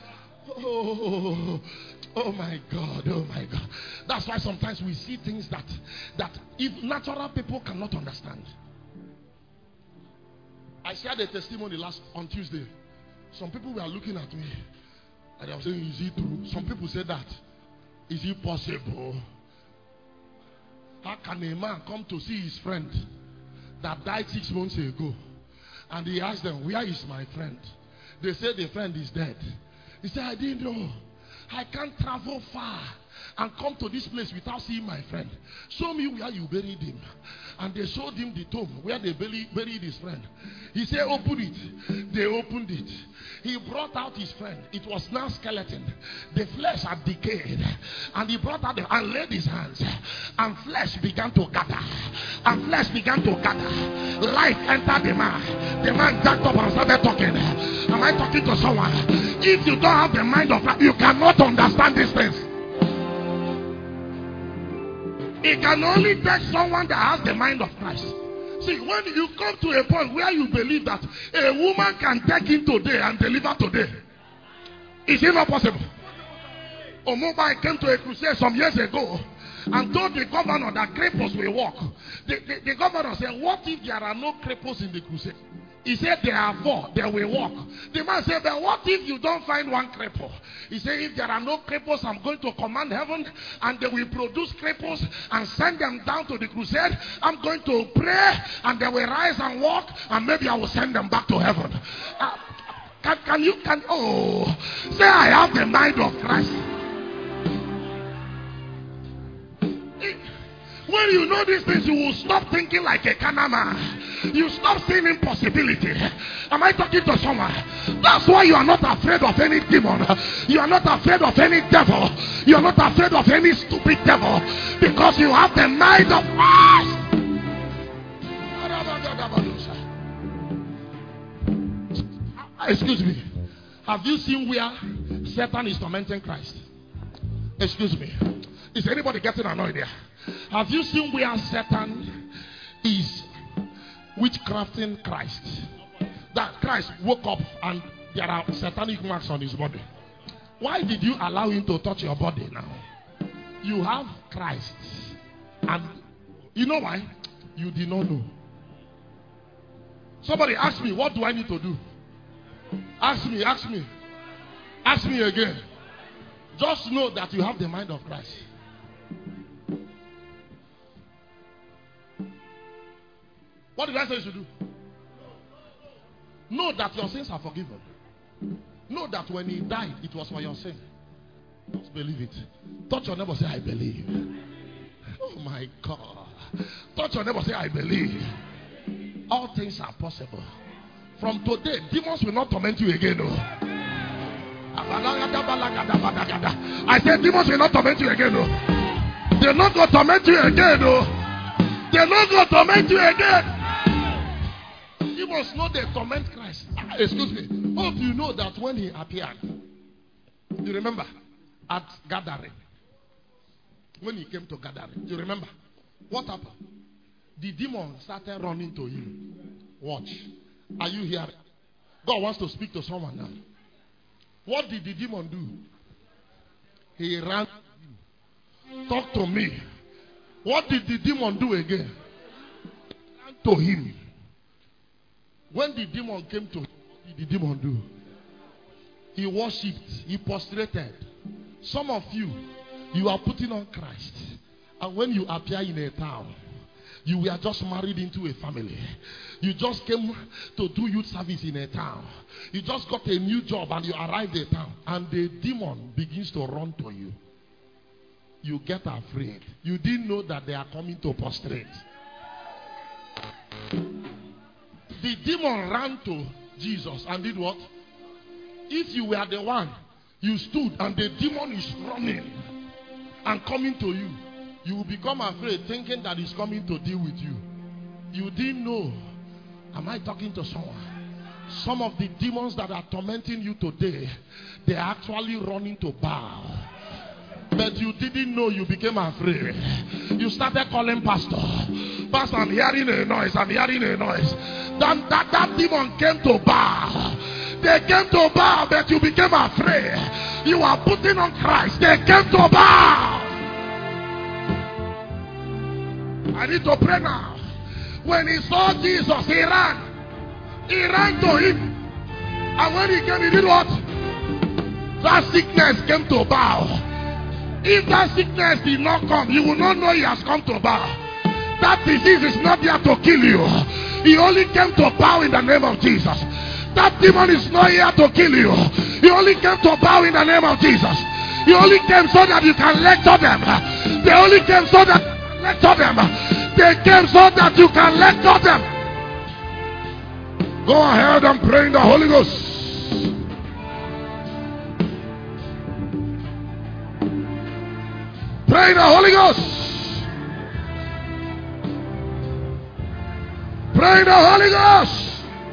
Oh my God, oh my God. That's why sometimes we see things that if natural people cannot understand. I shared a testimony on Tuesday. Some people were looking at me and they were saying, is it true? Some people said that. Is it possible? How can a man come to see his friend that died 6 months ago? And he asked them, where is my friend? They said the friend is dead. He said, I didn't know. I can't travel far and come to this place without seeing my friend. Show me where you buried him. And they showed him the tomb where they buried his friend. He said, open it. They opened it. He brought out his friend. It was now skeleton. The flesh had decayed. And he brought out and laid his hands. And flesh began to gather. And flesh began to gather. Life entered the man. The man jacked up and started talking. Am I talking to someone? If you don't have the mind of God, you cannot understand these things. It can only take someone that has the mind of Christ. See, when you come to a point where you believe that a woman can take in today and deliver today, is it not possible? Omobai came to a crusade some years ago and told the governor that cripples will walk. The governor said, what if there are no cripples in the crusade? He said, there are 4, they will walk. The man said, but what if you don't find one cripple? He said, if there are no cripples, I'm going to command heaven and they will produce cripples and send them down to the crusade. I'm going to pray and they will rise and walk and maybe I will send them back to heaven. Say I have the mind of Christ. When you know these things, you will stop thinking like a carnal man. You stop seeing impossibility. Am I talking to someone? That's why you are not afraid of any demon. You are not afraid of any devil. You are not afraid of any stupid devil. Because you have the mind of Christ. Excuse me. Have you seen where Satan is tormenting Christ? Excuse me. Is anybody getting annoyed there? Have you seen where Satan is witchcrafting Christ? That Christ woke up and there are satanic marks on his body. Why did you allow him to touch your body now? You have Christ. And you know why? You did not know. Somebody ask me, what do I need to do? Ask me. Ask me again. Just know that you have the mind of Christ. What did I say you should do? Know that your sins are forgiven. Know that when he died, it was for your sin. Just believe it. Touch your neighbor, say, I believe. Oh my God. Touch your neighbor, say, I believe. All things are possible. From today, demons will not torment you again. No. I said, demons will not torment you again. No. They're not going to torment you again. No. They're not going to torment you again. You must know they torment Christ. Excuse me. Hope you know that when he appeared, you remember, at gathering, when he came to gathering, you remember what happened? The demon started running to him. Watch. Are you here? God wants to speak to someone now. What did the demon do? He ran to you. Talk to me. What did the demon do again? He ran to him. When the demon came to him, what did the demon do? He worshipped. He prostrated. Some of you, you are putting on Christ. And when you appear in a town, you were just married into a family. You just came to do youth service in a town. You just got a new job and you arrived in a town. And the demon begins to run to you. You get afraid. You didn't know that they are coming to prostrate. The demon ran to Jesus and did what? If you were the one, you stood and the demon is running and coming to you, you will become afraid thinking that he's coming to deal with you. You didn't know. Am I talking to someone? Some of the demons that are tormenting you today, they are actually running to Baal. But you didn't know, you became afraid. You started calling pastor. Pastor, I'm hearing a noise. I'm hearing a noise. That demon came to Baal. They came to Baal, but you became afraid. You are putting on Christ. They came to Baal. I need to pray now. When he saw Jesus, he ran. He ran to him. And when he came, he did what? That sickness came to Baal. If that sickness did not come, you will not know he has come to bow. That disease is not there to kill you. He only came to bow in the name of Jesus. That demon is not here to kill you. He only came to bow in the name of Jesus. He only came so that you can lecture them. They only came so that you can lecture them. They came so that you can lecture them. Go ahead and pray in the Holy Ghost. Pray in the Holy Ghost. Pray in the Holy Ghost.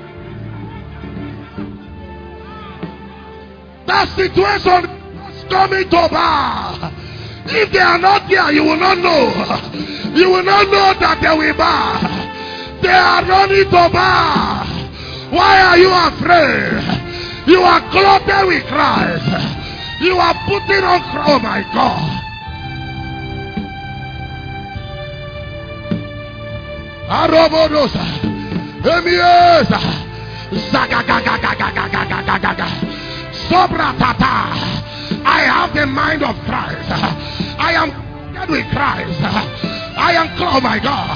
That situation is coming to bow. If they are not there, you will not know. You will not know that they will bow. They are running to bow. Why are you afraid? You are clothed with Christ. You are putting on Christ. Oh my God. Zagagagagagagagagaga. Sobra tata. I have the mind of Christ. I am with Christ. I am, oh my God.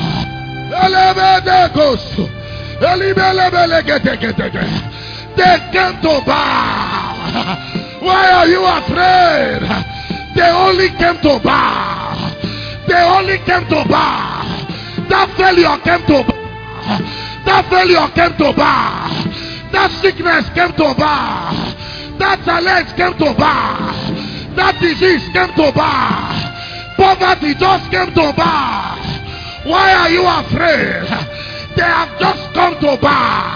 They came to bow. Why are you afraid? They only came to bow. They only came to bow. That failure came to bow. That failure came to bow. That sickness came to bow. That challenge came to bow. That disease came to bow. Poverty just came to bow. Why are you afraid? They have just come to bow.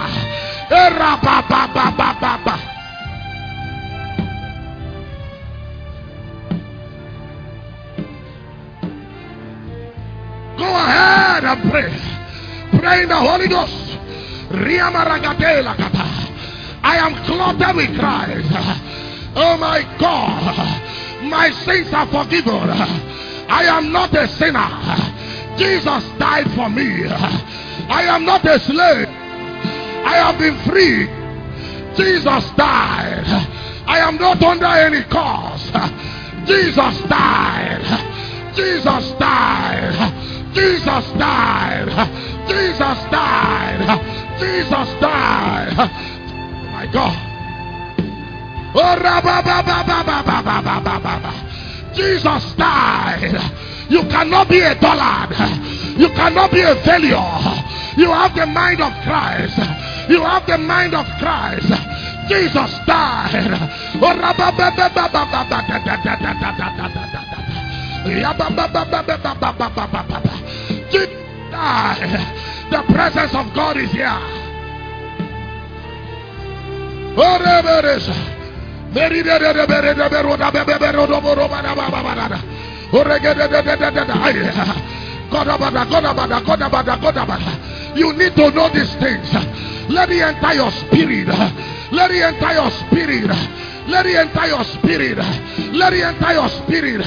Go ahead and pray. Pray in the Holy Ghost. I am clothed with Christ. Oh my God. My sins are forgiven. I am not a sinner. Jesus died for me. I am not a slave. I have been free. Jesus died. I am not under any cause. Jesus died. Jesus died. Jesus died. Jesus died. Jesus died. My God. Jesus died. You cannot be a dullard. You cannot be a failure. You have the mind of Christ. You have the mind of Christ. Jesus died. Jesus died. The presence of God is here. You need to know these things. Let it enter your spirit. Let it enter your spirit. Let it enter your spirit. Let it enter your spirit.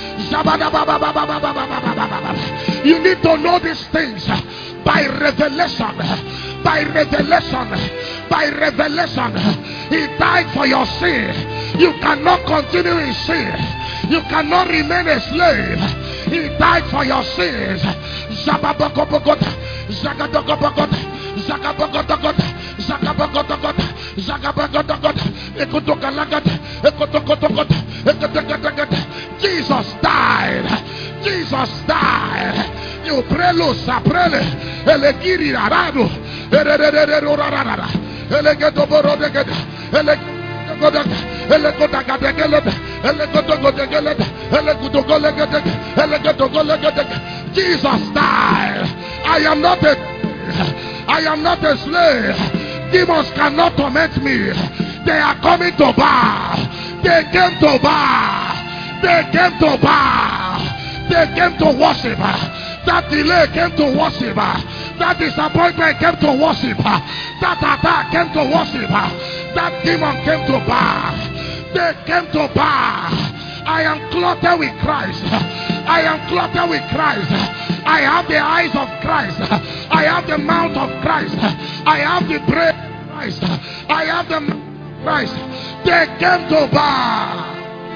You need to know these things by revelation. By revelation. By revelation. He died for your sin. You cannot continue in sin. You cannot remain a slave. He died for your sins. Zababokobokota, Zagadokobokota, Zagabokotokota, Zagabokotokota, Zagabokotokota, Ekotokalagata, Ekotokotokota, Ekotokotakota. Jesus died. Jesus died. You prelo saprele, Elegiri Arado, Ererererorarara, Elegetoborodeget, Jesus died. I am not a slave. Demons cannot torment me. They are coming to bow. They came to bow. They came to bow. They came to worship. That delay came to worship. That disappointment came to worship. That attack came to worship. That demon came to bow. They came to bow. I am clothed with Christ. I am clothed with Christ. I have the eyes of Christ. I have the mouth of Christ. I have the brain of Christ. I have the mouth of Christ. They came to bow.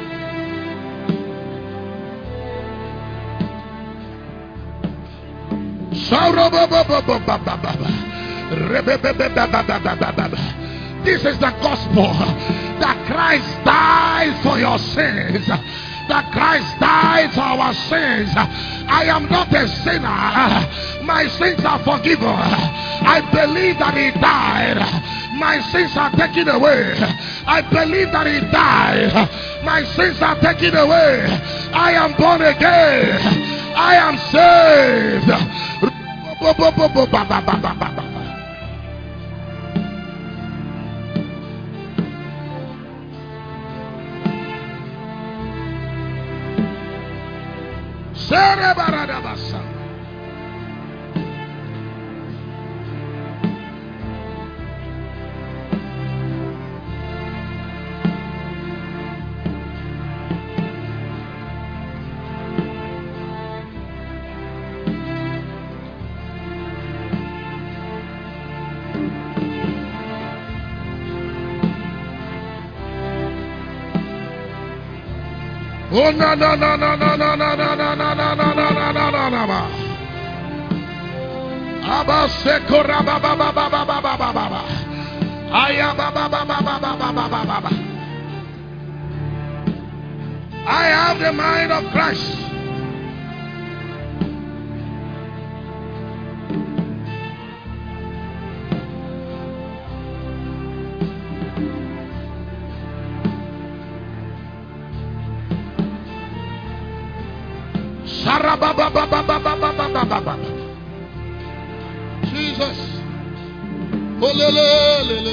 This is the gospel, that Christ died for your sins. That Christ died for our sins. I am not a sinner. My sins are forgiven. I believe that he died. My sins are taken away. I believe that he died. My sins are taken away. I am born again. I am saved. Oh no no no no no no no no no no no no no no no no no. Abba sekora ba ba ba ba ba ba ba ba ba. Aya ba ba ba ba ba ba ba ba ba ba. I have the mind of Christ. Jesus. Oh, le, le, le, le.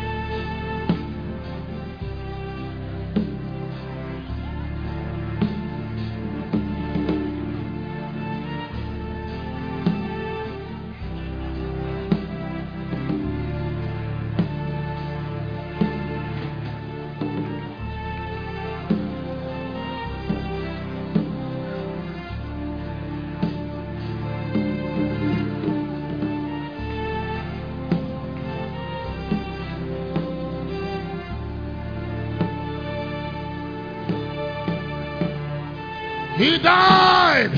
He died.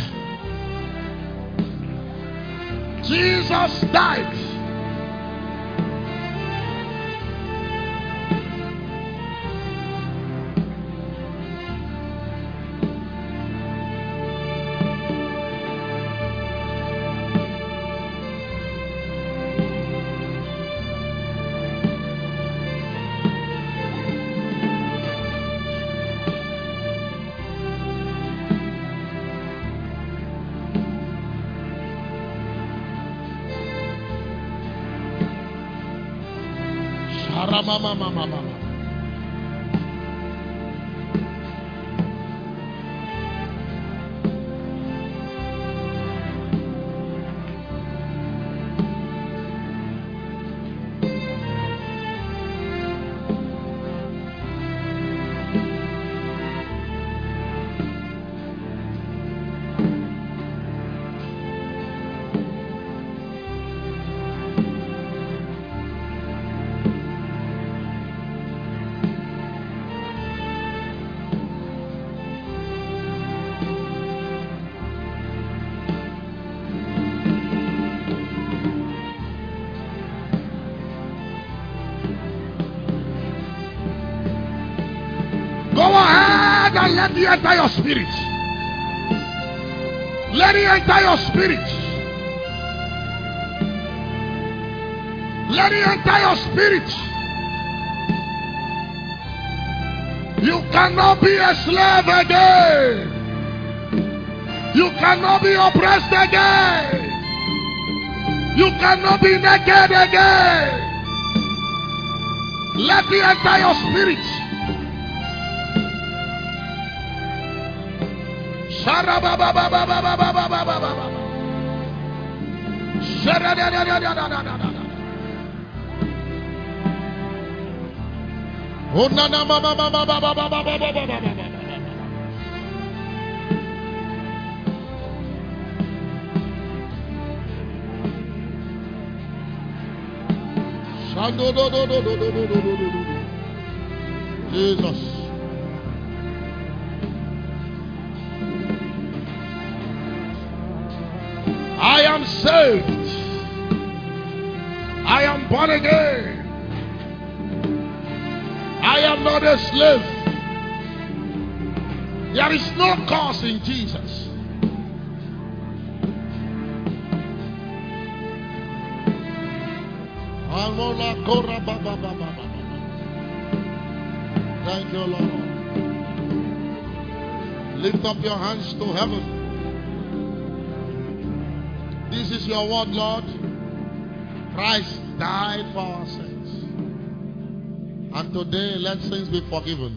Jesus died. Mama, mama, mama. Go ahead and let it enter your spirit. Let it enter your spirit. Let it enter your spirit. You cannot be a slave again. You cannot be oppressed again. You cannot be naked again. Let it enter your spirit. Oh na na ma ma ma ma ma ma ma ma ma ma. Shando do do do do do do do do do. Jesus. I am saved. I am born again. I am not a slave. There is no cause in Jesus. Thank you, Lord. Lift up your hands to heaven. This is your word, Lord. Christ died for our sins. And today, let sins be forgiven.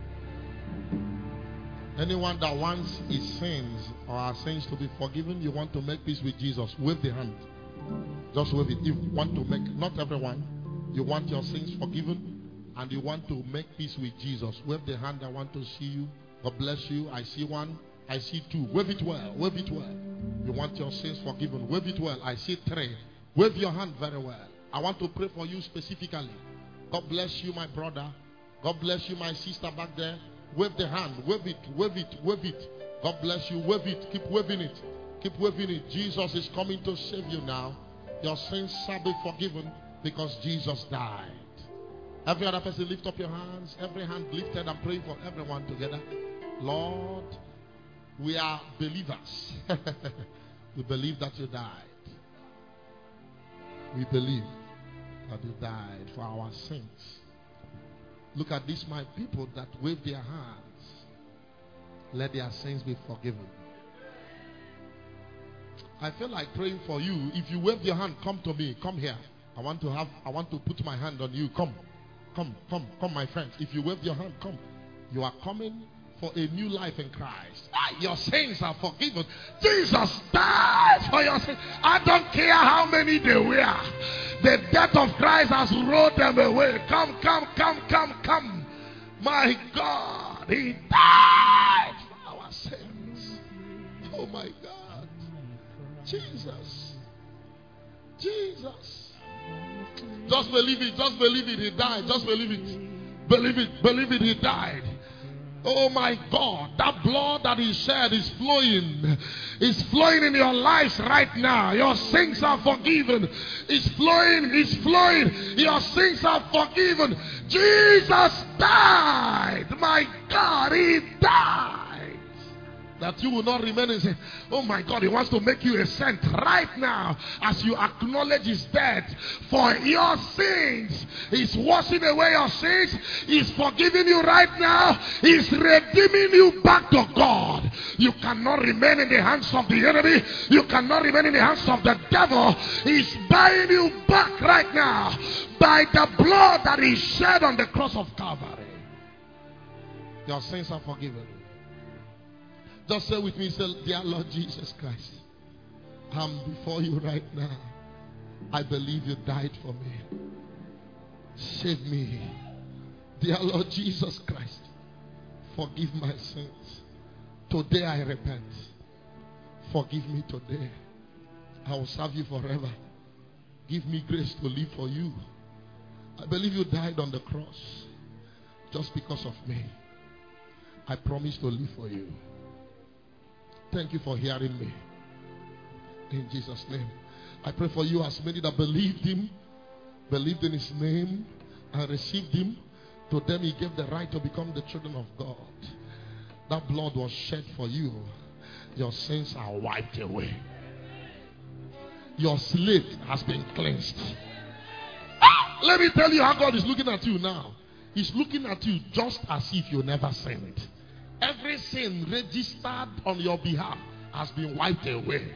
Anyone that wants his sins or our sins to be forgiven, you want to make peace with Jesus, wave the hand. Just wave it. If you want to make, not everyone, you want your sins forgiven and you want to make peace with Jesus, wave the hand. I want to see you. God bless you. I see one. I see two. Wave it well. Wave it well. You want your sins forgiven. Wave it well. I see three. Wave your hand very well. I want to pray for you specifically. God bless you, my brother. God bless you, my sister back there. Wave the hand. Wave it. Wave it. Wave it. God bless you. Wave it. Keep waving it. Keep waving it. Jesus is coming to save you now. Your sins shall be forgiven because Jesus died. Every other person, lift up your hands. Every hand lifted. I'm praying for everyone together. Lord, we are believers. We believe that you died. We believe that you died for our sins. Look at this, my people that wave their hands. Let their sins be forgiven. I feel like praying for you. If you wave your hand, come to me. Come here. I want to put my hand on you. Come, my friends. If you wave your hand, come. You are coming for a new life in Christ. Your sins are forgiven. Jesus died for your sins. I don't care how many they were. The death of Christ has rolled them away. Come. My God, He died for our sins. Oh my God. Jesus. Just believe it. Just believe it. He died. Just believe it. Believe it. Believe it. He died. Oh my God, that blood that He shed is flowing. It's flowing in your lives right now. Your sins are forgiven. It's flowing. It's flowing. Your sins are forgiven. Jesus died. My God, He died. That you will not remain and say, oh my God, He wants to make you a saint right now as you acknowledge His death for your sins. He's washing away your sins. He's forgiving you right now. He's redeeming you back to God. You cannot remain in the hands of the enemy. You cannot remain in the hands of the devil. He's buying you back right now by the blood that He shed on the cross of Calvary. Your sins are forgiven. Just say with me, say, dear Lord Jesus Christ, I'm before you right now. I believe you died for me. Save me. Dear Lord Jesus Christ, forgive my sins. Today I repent. Forgive me today. I will serve you forever. Give me grace to live for you. I believe you died on the cross just because of me. I promise to live for you. Thank you for hearing me. In Jesus' name. I pray for you as many that believed Him, believed in His name, and received Him. To them He gave the right to become the children of God. That blood was shed for you. Your sins are wiped away. Your slate has been cleansed. Let me tell you how God is looking at you now. He's looking at you just as if you never sinned. Every sin registered on your behalf has been wiped away.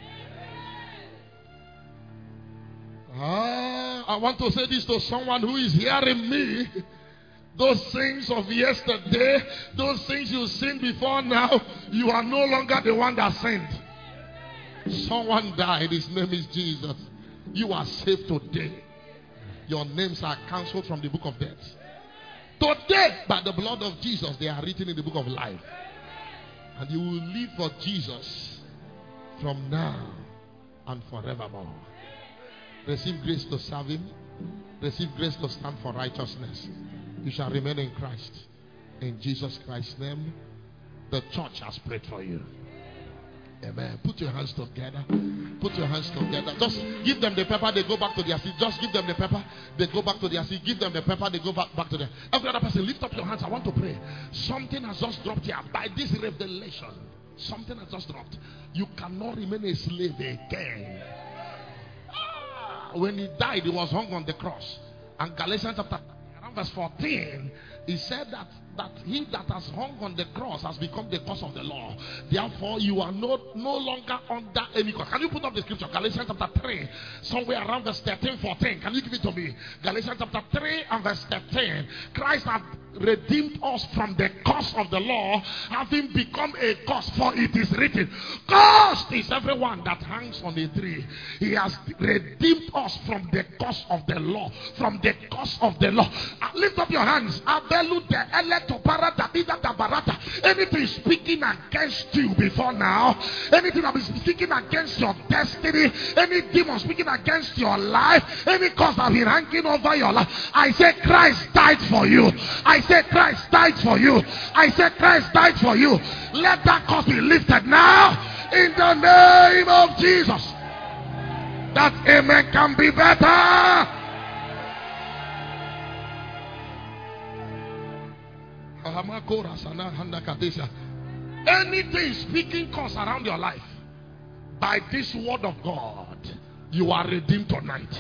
I want to say this to someone who is hearing me. Those sins of yesterday, those things you sinned before now, you are no longer the one that sinned. Someone died. His name is Jesus. You are saved today. Your names are cancelled from the book of death. Today, by the blood of Jesus, they are written in the book of life. And you will live for Jesus from now and forevermore. Receive grace to serve Him. Receive grace to stand for righteousness. You shall remain in Christ. In Jesus Christ's name, the church has prayed for you. Amen. Put your hands together. Put your hands together. Just give them the pepper, they go back to their seat. Just give them the pepper, they go back to their seat. Give them the pepper, they go back to their. Every other person, lift up your hands. I want to pray. Something has just dropped here. By this revelation, something has just dropped. You cannot remain a slave again. When He died, He was hung on the cross. And Galatians chapter verse 14, he said that he that has hung on the cross has become the cause of the law. Therefore, you are no longer under any cause. Can you put up the scripture? Galatians chapter 3, somewhere around verse 13, 14. Can you give it to me? Galatians chapter 3 and verse 13. Christ has redeemed us from the curse of the law, having become a curse, for it is written, cursed is everyone that hangs on a tree. He has redeemed us from the curse of the law. From the curse of the law. Lift up your hands. Abelu de elect Anything speaking against you before now, anything that is speaking against your destiny, any demon speaking against your life, any cause that has been hanging over your life, I say Christ died for you. I say Christ died for you. I say Christ died for you. Let that cause be lifted now in the name of Jesus. That amen can be better. Anything speaking cause around your life, by this word of God, you are redeemed tonight.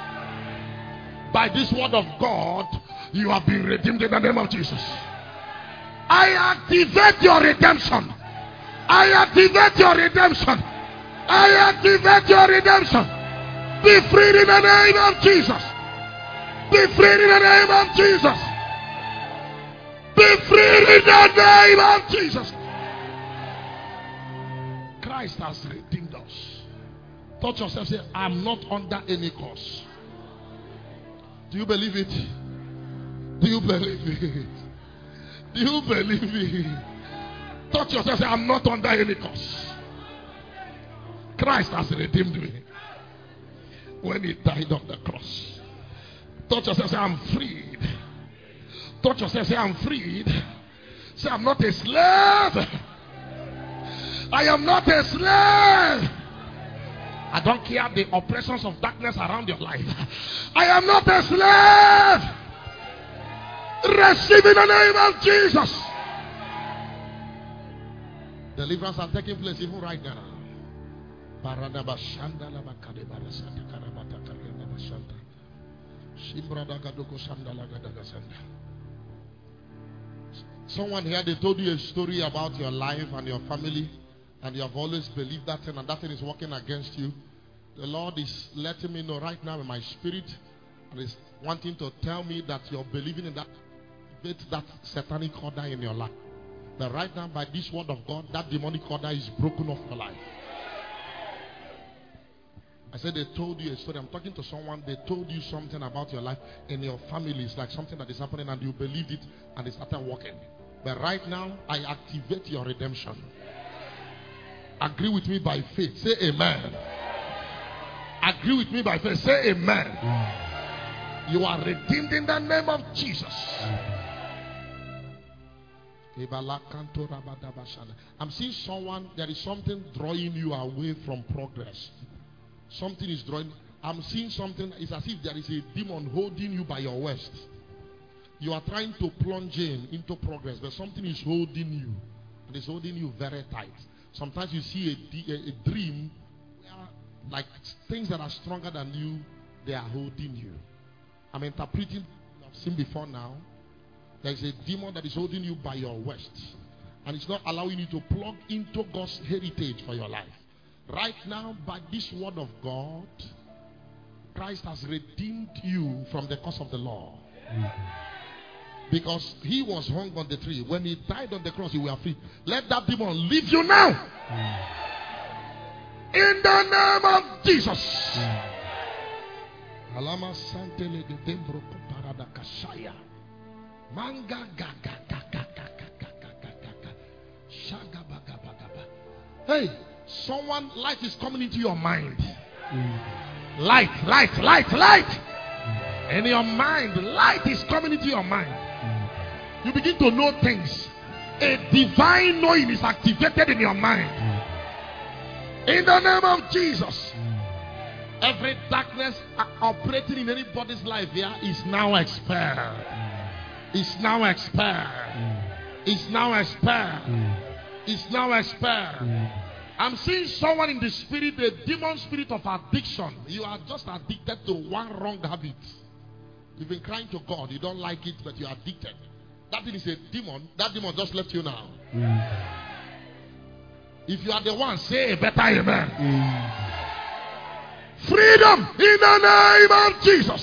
By this word of God, you have been redeemed in the name of Jesus. I activate your redemption. I activate your redemption. I activate your redemption. Be freed in the name of Jesus. Be freed in the name of Jesus. Be freed in the name of Jesus. Christ has redeemed us. Touch yourself, say, I'm not under any curse. Do you believe it? Do you believe it? Do you believe it? Touch yourself, say, I'm not under any curse. Christ has redeemed me when he died on the cross. Touch yourself, say, I'm freed. Touch yourself, say, I'm freed. Say, I'm not a slave. I am not a slave. I don't care the oppressions of darkness around your life. I am not a slave. Receive in the name of Jesus. Deliverance are taking place even right now. Someone here, they told you a story about your life and your family, and you have always believed that thing, and that thing is working against you. The Lord is letting me know right now in my spirit, and is wanting to tell me that you're believing in that satanic order in your life. That right now, by this word of God, that demonic order is broken off your life. I said they told you a story. I'm talking to someone. They told you something about your life and your family. It's like something that is happening, and you believed it, and it started working. But right now, I activate your redemption. Agree with me by faith. Say amen. Agree with me by faith. Say amen. You are redeemed in the name of Jesus. I'm seeing someone, there is something drawing you away from progress. Something is drawing. I'm seeing something. It's as if there is a demon holding you by your waist. You are trying to plunge into progress, but something is holding you. And it's holding you very tight. Sometimes you see a dream where, like, things that are stronger than you, they are holding you. I'm interpreting what I've seen before now. There's a demon that is holding you by your waist, and it's not allowing you to plug into God's heritage for your life. Right now, by this word of God, Christ has redeemed you from the curse of the law. Because he was hung on the tree. When he died on the cross, you were free. Let that demon leave you now. In the name of Jesus. Hey, someone, light is coming into your mind. Light. In your mind, light is coming into your mind. You begin to know things. A divine knowing is activated in your mind. In the name of Jesus. Every darkness operating in anybody's life here is now expelled. It's now expelled. It's now expelled. It's now expelled. I'm seeing someone in the spirit, the demon spirit of addiction. You are just addicted to one wrong habit. You've been crying to God. You don't like it, but you're addicted. That thing is a demon. That demon just left you now. If you are the one, say a better amen. Freedom in the name of Jesus.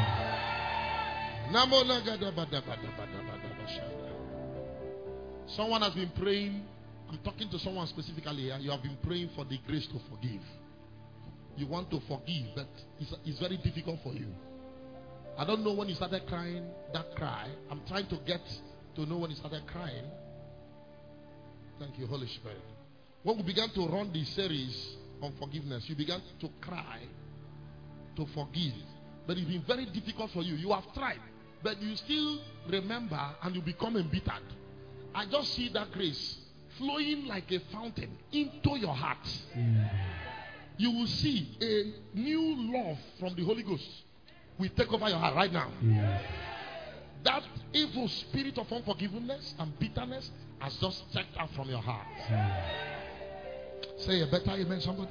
Someone has been praying. I'm talking to someone specifically here. You have been praying for the grace to forgive. You want to forgive, but it's very difficult for you. I don't know when you started crying that cry. I'm trying to get to know when he started crying. Thank you, Holy Spirit. When we began to run the series on forgiveness, you began to cry to forgive. But it's been very difficult for you. You have tried, but you still remember and you become embittered. I just see that grace flowing like a fountain into your heart. You will see a new love from the Holy Ghost will take over your heart right now. That evil spirit of unforgiveness and bitterness has just checked out from your heart. Say a better amen, somebody.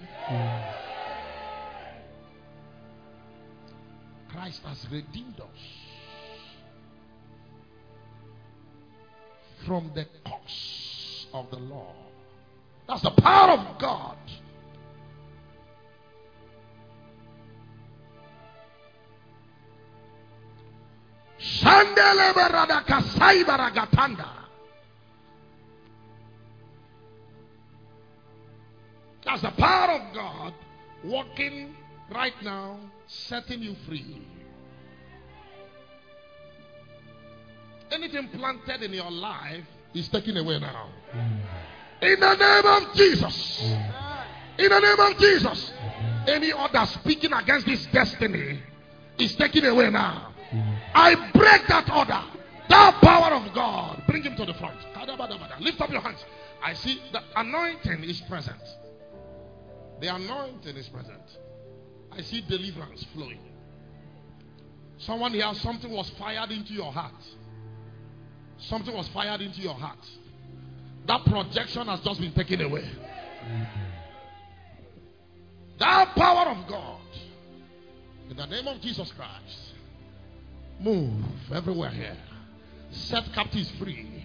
Christ has redeemed us from the curse of the law. That's the power of God. Shandele barada kasai baragatanda. That's the power of God working right now, setting you free. Anything planted in your life is taken away now. In the name of Jesus. In the name of Jesus. Any order speaking against this destiny is taken away now. I break that order. That power of God. Bring him to the front. Lift up your hands. I see the anointing is present. The anointing is present. I see deliverance flowing. Someone here, something was fired into your heart. Something was fired into your heart. That projection has just been taken away. That power of God. In the name of Jesus Christ. Move everywhere here. Set captives free.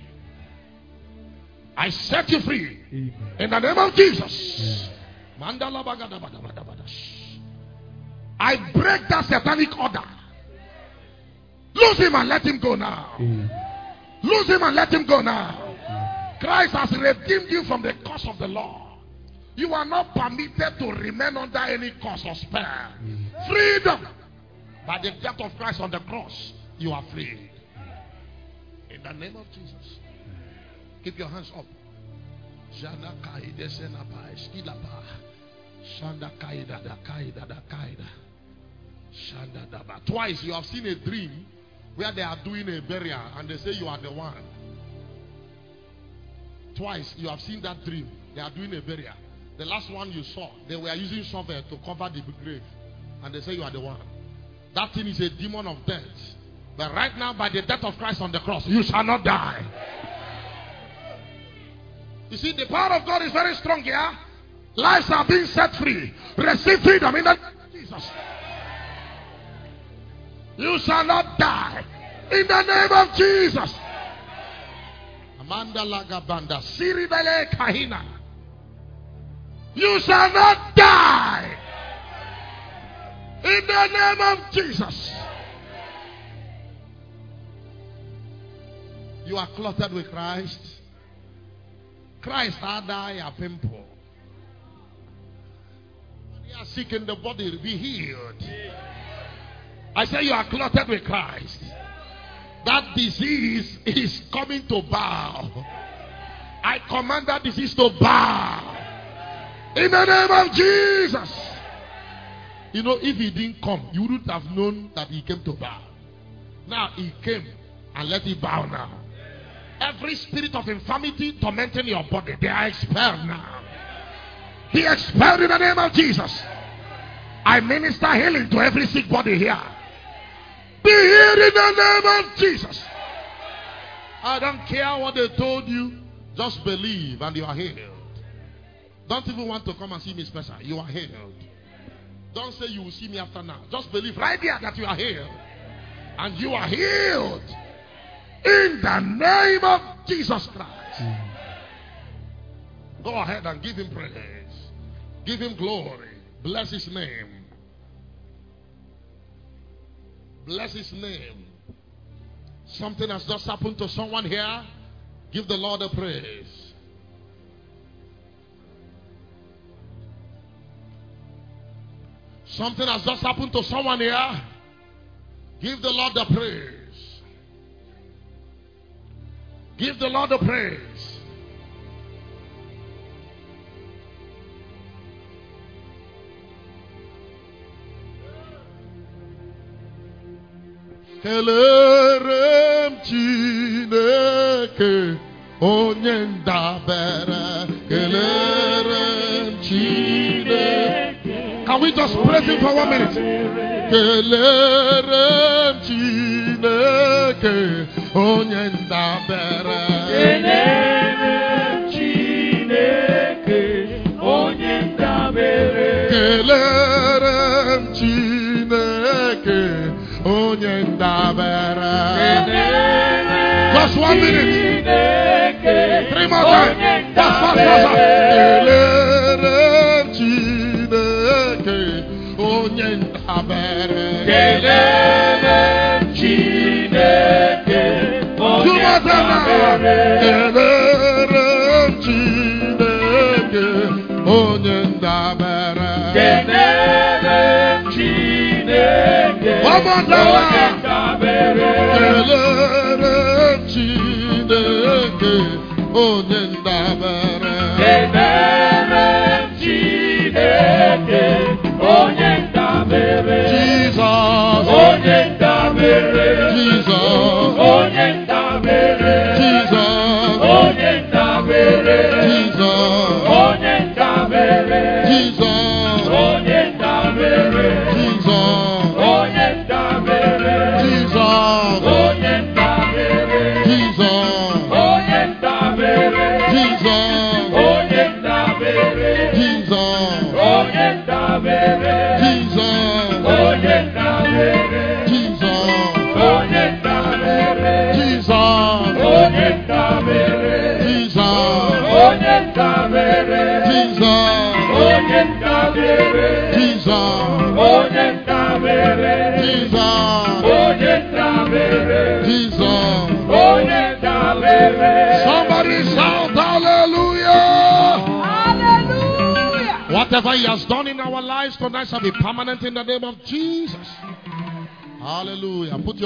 I set you free. In the name of Jesus. I break that satanic order. Lose him and let him go now. Lose him and let him go now. Christ has redeemed you from the curse of the law. You are not permitted to remain under any curse or spell. Freedom. By the death of Christ on the cross, you are free. In the name of Jesus. Keep your hands up. Twice you have seen a dream where they are doing a burial and they say you are the one. Twice you have seen that dream. They are doing a burial. The last one you saw, they were using shovel to cover the grave and they say you are the one. That thing is a demon of death. But right now, by the death of Christ on the cross, you shall not die. You see, the power of God is very strong here. Lives are being set free. Receive freedom in the name of Jesus. You shall not die. In the name of Jesus. Amanda Lagabanda. Siribele Kahina. You shall not die. In the name of Jesus. You are clothed with Christ. Christ had a pimple. You are sick in the body, be healed. I say you are clothed with Christ. That disease is coming to bow. I command that disease to bow. In the name of Jesus. You know, if he didn't come, you wouldn't have known that he came to bow. Now he came and let it bow now. Every spirit of infirmity tormenting your body, they are expelled now. Be expelled in the name of Jesus. I minister healing to every sick body here. Be healed in the name of Jesus. I don't care what they told you. Just believe and you are healed. Don't even want to come and see me special. You are healed. Don't say you will see me after now. Just believe right there that you are healed. And you are healed. In the name of Jesus Christ. Go ahead and give him praise. Give him glory. Bless his name. Bless his name. Something has just happened to someone here. Give the Lord a praise. Something has just happened to someone here. Give the Lord the praise. Give the Lord the praise. Kelerem Chineke onye ndabere. Kelerem Chineke. Can we just praise him for 1 minute? Kelerem Chineke onye ndabere. Kelerem Chineke onye ndabere. Kelerem Chineke onye ndabere. Just 1 minute. 3 more times. Fast. Kelerem Chineke onye ndabere. Kelerem Chineke onye ndabere. Kelerem Chineke onye ndabere. Kelerem Chineke onye ndabere. Kelerem Chineke onye ndabere. Kelerem Chineke onye ndabere. Jesus onye ndabere. Jesus onye ndabere. Jesus onye ndabere. Jesus onye ndabere. Jesus onye ndabere. Jesus onye ndabere. Jesus onye ndabere. Jesus onye ndabere. Jesus onye ndabere. Jesus onye ndabere. Jesus onye ndabere. Jesus onye ndabere. Jesus onye ndabere. Jesus onye ndabere. Jesus onye ndabere. Jesus onye ndabere. Jesus onye ndabere. Jesus. onye ndabere. Somebody shout hallelujah. Hallelujah. Whatever he has done in our lives tonight shall be permanent in the name of Jesus. Hallelujah. Put your